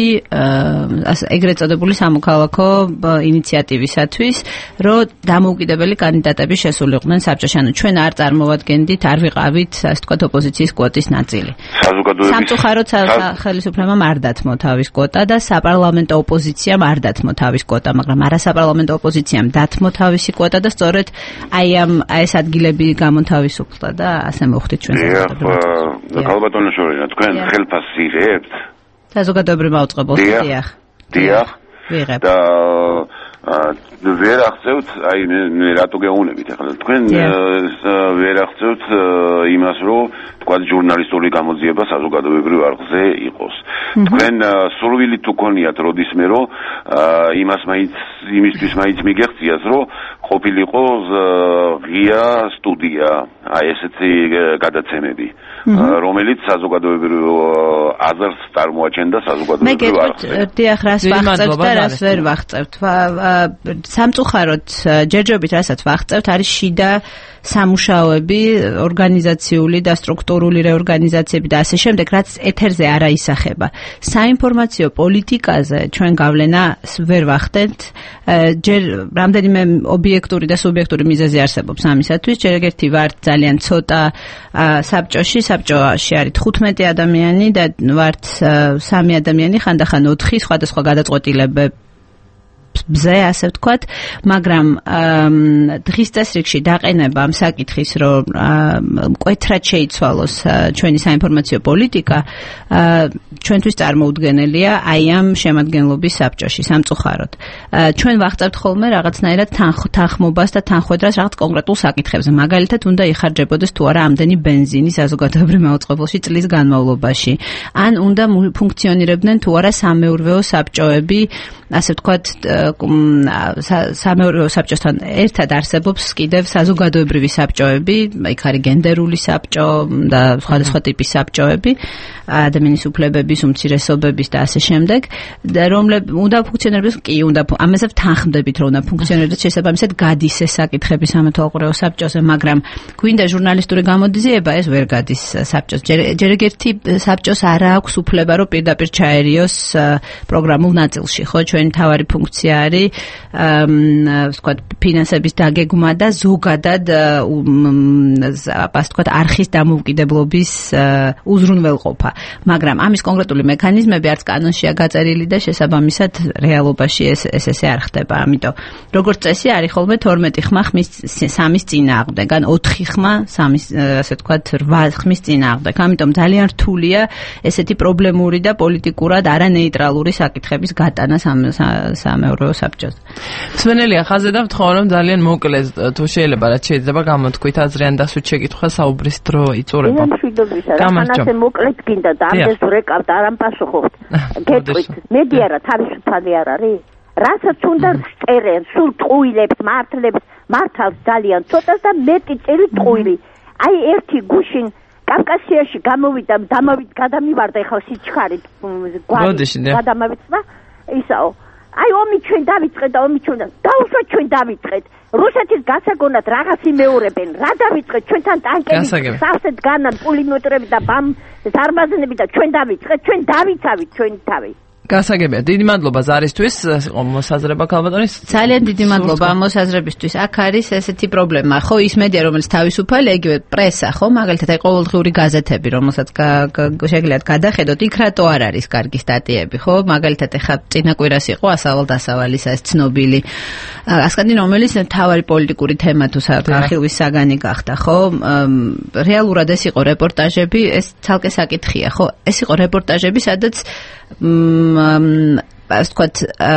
ეგრეთ წოდებული სამოქალაქო ინიციატივისათვის, რომ დამოუკიდებელი კანდიდატები შესულიყვნენ საბჭოში. ანუ ჩვენ არ წარმოვადგენდით, არ ვიყავით, ასე ვთქვათ, ოპოზიციის კვოტის ნაწილი. სამწუხაროდ ხელისუფლებამ არ დათმო თავის კვოტა და საპარლამენტო ოპოზიციამ არ დათმო თავის კვოტა, მაგრამ არასაპარლამენტო ოპოზიციამ დათმო თავისი კვოტა და სწორედ აი ამ ეს ადგილები გამონთავისუფლდა და ასე მოხდით ჩვენ საზოგადოებრივ. ალბათონო შორენა, თქვენ ხელფასს იღებთ? საზოგადოებრივ მაუწყებელს დიახ. დიახ. ვიღებ. და ვერ ახსევთ, აი მე რატო გეუბნებით ახლა თქვენ ვერ ახსევთ იმას, რომ თქვა ჟურნალისტური გამოძიება საზოგადოებრივ არხზე იყოს. თქვენ სურვილი თუ გქონიათ როდისმე რომ იმას მაინც იმისთვის მაინც მიგეღწიათ, რომ ყოფილიყო ღია სტუდია აი ესეთი გადაცემები, რომელიც საზოგადოებრივ აზრს წარმოაჩენდა საზოგადოებრივ არხზე. მე გეტყვით, დიახ, რას ვახწევთ და რას ვერ ვახწევთ. სამწუხაროდ ჯერჯერობით რასაც ვახწევთ არის შიდა სამუშაოები, ორგანიზაციული და სტრუქტურული რეორგანიზაციები და ასე შემდეგ, რაც ეთერზე არ აისახება. საინფორმაციო პოლიტიკაზე ჩვენ გავლენას ვერ ვახდენთ. ჯერ რამდენიმე ობიექტური და სუბიექტური მიზეზი არსებობს ამისათვის. ჯერ ერთი ვართ ძალიან ცოტა საბჭოში, საბჭოში არის თხუთმეტი ადამიანი და ვართ სამი ადამიანი, ხანდახან ოთხი სხვადასხვა გადაწყვეტილებები ბზე, ასე ვთქვათ, მაგრამ დღის წესრიგში დაყენება ამ საკითხის, რომ მკვეთრად შეიცვალოს ჩვენი საინფორმაციო პოლიტიკა, ჩვენთვის წარმოუდგენელია აი ამ შემადგენლობის საბჭოში, სამწუხაროდ. ჩვენ ვახწევთ ხოლმე რაღაცნაირად თანხმობას და თანხმედრას რაღაც კონკრეტულ საკითხებზე. მაგალითად, უნდა იხარჯებოდეს თუ არა ამდენი ბენზინი საზოგადოებრივ მაუწყებელში წლის განმავლობაში, ან უნდა ფუნქციონირებდნენ თუ არა სამეურვეო საბჭოები, ასე ვთქვათ, სამეურვეო საბჭოსთან ერთად არსებობს კიდევ საზოგადოებრივი საბჭოები, იქ არის გენდერული საბჭო და სხვადასხვა ტიპის საბჭოები, ადამიანის უფლებების, უმცირესობების და ასე შემდეგ, რომლებიც უნდა ფუნქციონირდეს, კი, უნდა ამაზე თანხმდებით, რომ უნდა ფუნქციონირდეს, შესაბამისად გადის ეს საკითხები სამეთვალყურეო საბჭოზე, მაგრამ გვინდა ჟურნალისტური გამოდიზება, ეს ვერ გადის საბჭოს. ჯერ ერთი საბჭოს არ აქვს უფლება, რომ პირდაპირ ჩაერიოს პროგრამულ ნაწილში, ხო, ჩვენი მთავარი ფუნქცია არის ვთქვათ, ფინანსების დაგეგმა და ზოგადად ასე ვთქვათ, არხის დამოუკიდებლობის უზრუნველყოფა. მაგრამ ამის კონკრეტული მექანიზმები არც კანონშია გაწერილი და შესაბამისად რეალობაში ეს ეს ესე არ ხდება. ამიტომ როგორც წესი არის ხოლმე თორმეტი ხმა ხმის სამის წინააღმდეგ, ან ოთხი ხმა სამის, ასე ვთქვათ, რვა ხმის წინააღმდეგ. ამიტომ ძალიან რთულია ესეთი პრობლემური და პოლიტიკურად არანეიტრალური საკითხების გატანა სამეურვეო საბჭოს. მსმენელია ხაზზე და ვთხოვა, რომ ძალიან მოკლედ თუ შეიძლება რაც შეიძლება გამოთქვით აზრიან დასვით შეკითხვა საუბრის დრო იწურება. გამარჯობა. მოკლედ გინდა და ამდენს რეკავთ არ ამპასუხობთ. გეტყვით, მედიარა თავისუფალი არ არის? რასაც უნდა წერენ, სულ ტყუილებს, მართლებს, მართავს ძალიან ცოტას და მეტი წელი ტყუილი. აი ერთი გუშინ კავკასიაში გამოვიდა, დამავით გადამივარდა ახლა სიჩქარით გვარი გადამავიწყდა ისაო. აი ომი ჩვენ დავიწყეთ და ომი ჩვენ დაუშვა ჩვენ დავიწყეთ. რუსეთის გასაგონად რაღაც იმეორებენ. რა დავიწყეთ ჩვენთან ტანკები, სავსეთ განან პულიმეტრები და ბამ ზარმაზნები და ჩვენ დავიწყეთ, ჩვენ დავიცავით ჩვენი თავი. გასაგებია. დიდი მადლობა ზარისთვის, მოსაზრება ქალბატონის. ძალიან დიდი მადლობა ამ მოსაზრებისთვის. აქ არის ესეთი პრობლემა, ხო, ის მედია, რომელიც თავისუფალია, იგივე პრესა, ხო, მაგალითად, აი ყოველდღიური გაზეთები, რომელსაც შეგიძლიათ გადახედოთ, იქ რატო არ არის კარგი სტატიები, ხო? მაგალითად, ეხლა წინა კვირას იყო ასავალ დასავალისა ეს ცნობილი ასკანდი, რომელიც თავარი პოლიტიკური თემა თუ სახილვის საგანი გახდა, ხო? რეალურად ეს იყო რეპორტაჟები, ეს ცალკე საკითხია, ხო? ეს იყო რეპორტაჟები, სადაც ასე ვთქვათ,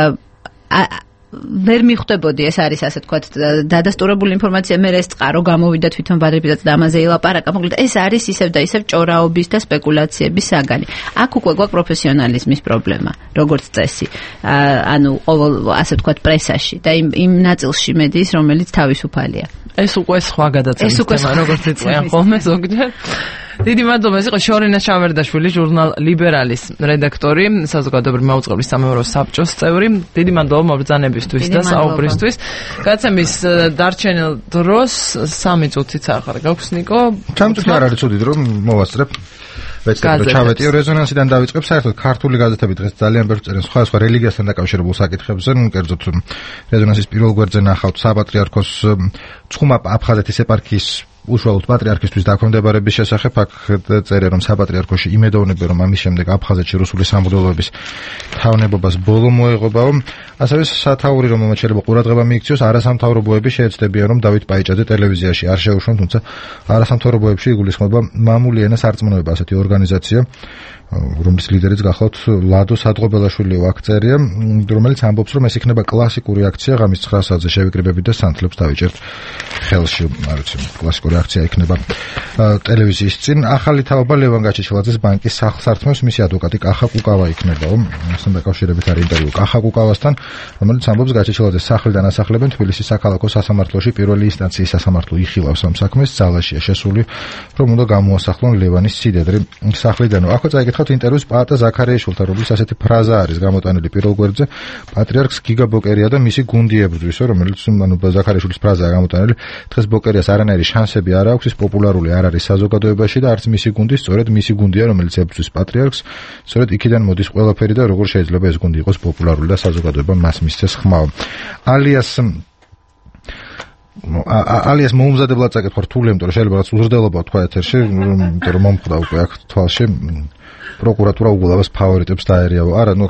ვერ მიხვდებოდი ეს არის ასე ვთქვათ დადასტურებული ინფორმაცია, მე ეს წყარო გამოვიდა თვითონ ბადრებიდაც და ამაზე ელაპარაკა, მოკლედ ეს არის ისევ და ისევ ჭორაობის და სპეკულაციების საგანი. აქ უკვე გვაქვს პროფესიონალიზმის პრობლემა, როგორც წესი. ანუ ყოველ ასე ვთქვათ პრესაში და იმ იმ ნაწილში მედიის, რომელიც თავისუფალია. ეს უკვე სხვა გადაცემის თემა, როგორც იწვიან ხოლმე ზოგჯერ. დიდი მადლობა, ეს იყო შორინა შავერდაშვილი, ჟურნალ ლიბერალის რედაქტორი, საზოგადოებრივი მაუწყებლის სამეურვეო საბჭოს წევრი. დიდი მადლობა მობრძანებისთვის და საუბრისთვის. გადაცემის დარჩენილ დროს სამი წუთიც ახლა გაქვს ნიკო. სამი წუთი არ არის ცუდი დრო, მოვასწრებ. ვეცდები რომ ჩავეტიო რეზონანსიდან დავიწყებ, საერთოდ ქართული გაზეთები დღეს ძალიან ბევრ წერენ სხვადასხვა რელიგიასთან დაკავშირებულ საკითხებზე, ნუ კერძოდ რეზონანსის პირველ გვერდზე ნახავთ საპატრიარქოს ცხუმა აფხაზეთის ეპარქიის უშუალოდ პატრიარქისთვის დაქვემდებარების შესახებ, აქ წერია, რომ საპატრიარქოში იმედოვნებენ, რომ ამის შემდეგ აფხაზეთში რუსული სამღვდელოების თავნებობას ბოლო მოეღებაო. ასევე სათაური, რომელმაც შეიძლება ყურადღება მიიქციოს, არასამთავრობოები შეეცდებიან, რომ დავით პაიჭაძე ტელევიზიაში არ შეუშვან, თუმცა არასამთავრობოებში იგულისხმება მამული ენას არწმუნოება, ასეთი ორგანიზაცია, რომლის ლიდერიც გახლავთ ლადო სადღობელაშვილიო აქწერია, რომელიც ამბობს, რომ ეს იქნება კლასიკური აქცია ღამის ცხრა საათზე შევიკრიბებით და სანთლებს დავიჭერთ ხელში. არ ვიცი, კლასიკური აქცია იქნება ტელევიზიის წინ. ახალი თაობა ლევან გაჩეჩილაძეს ბანკის სახლს ართმევს, მისი ადვოკატი კახა კუკავა იქნება. ასთან დაკავშირებით არის ინტერვიუ კახა კუკავასთან, რომელიც ამბობს, გაჩეჩილაძეს სახლიდან ასახლებენ თბილისის საქალაქო სასამართლოში პირველი ინსტანციის სასამართლო იხილავს ამ საქმეს, ძალაშია შესული, რომ უნდა გამოასახლონ ლევანის სიდედრი სახლიდანო. ახლა წაიკითხავთ ინტერვიუს პაატა ზაქარიაშვილთან, რომლის ასეთი ფრაზა არის გამოტანილი პირველ გვერდზე: პატრიარქს გიგა ბოკერია და მისი გუნდი ებრძვისო, რომელიც ანუ ზაქარიაშვილის ფრაზაა გამოტანილი. დღეს ბოკერიას არანაირი შანსები არ აქვს, ის პოპულარული არ არის საზოგადოებაში და არც მისი გუნდი, სწორედ მისი გუნდია, რომელიც ებრძვის პატრიარქს. სწორედ იქიდან მოდის ყველაფერი და როგორ შეიძლება ეს გუნდი იყოს პოპულარული და საზოგადოება მას მისცეს ხმაო. ალიას ალიას მოუმზადებლად წაკითხვა რთული, იმიტომ რომ შეიძლება რაც უზრდელობა თქვა ეთერში, იმიტომ რომ მომხდა უკვე აქ თვალში პროკურატურა უგულავას ფავორიტებს დაერიაო. არა, ნუ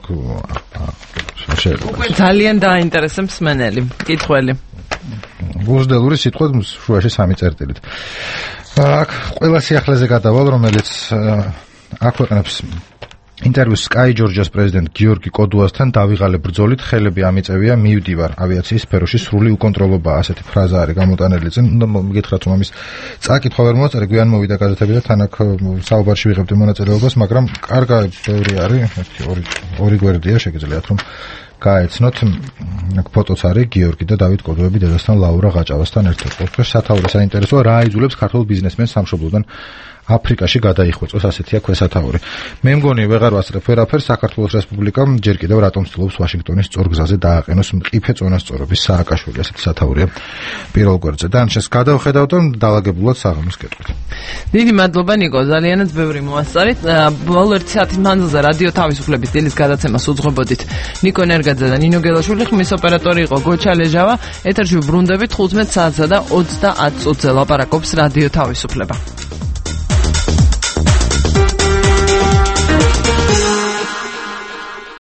ძალიან დაინტერესებს მენელი კითხველი. უზრდელური სიტყვა შუაში სამი წერტილით. აქ ყველა სიახლეზე გადავალ, რომელიც აქვეყნებს ინტერვიუს Sky Georgia-ს პრეზიდენტ გიორგი კოდუასთან დავიღალე ბრძოლით, ხელები ამიწევია, მივდივარ ავიაციის სფეროში, სრული უკონტროლობაა, ასეთი ფრაზა არის გამოტანილი წინ. მიგითხრათ, რომ ამის წაკითხვა ვერ მოაწერე, გვიან მოვიდა გაზეთები და თან აქ საუბარში ვიღებდი მონაწილეობას, მაგრამ კარგი ბევრი არის, ორი ორი გვერდია, შეგიძლიათ რომ გაეცნოთ. აქ ფოტოც არის გიორგი და დავით კოდუები დედასთან ლაურა გაჭავასთან ერთად. ყოველთვის სათაური საინტერესოა, რა აიძულებს ქართულ ბიზნესმენს სამშობლოდან აფრიკაში გადაიხვეწოს, ასეთია ქვესათაური. მე მგონი ვეღარ ვასწრებ ვერაფერს, საქართველოს რესპუბლიკამ ჯერ კიდევ რატომ ცდილობს ვაშინგტონის სწორ გზაზე დააყენოს მყიფე წონასწორობის სააკაშვილი, ასეთი სათაურია პირველ გვერდზე. დანარჩენს გადავხედავთ და დაალაგებულად საღამოს კეთვით. დიდი მადლობა ნიკო, ძალიანაც ბევრი მოასწარით. ბოლო ერთი საათის მანძილზე რადიო თავისუფლების დილის გადაცემას უძღვებოდით ნიკო ნერგაძე და ნინო გელაშვილი, ხმის ოპერატორი იყო გოჩა ლეჟავა. ეთერში ბრუნდებით ხუთმეტ საათსა და ოცდაათ წუთზე ლაპარაკობს რადიო თავისუფლება.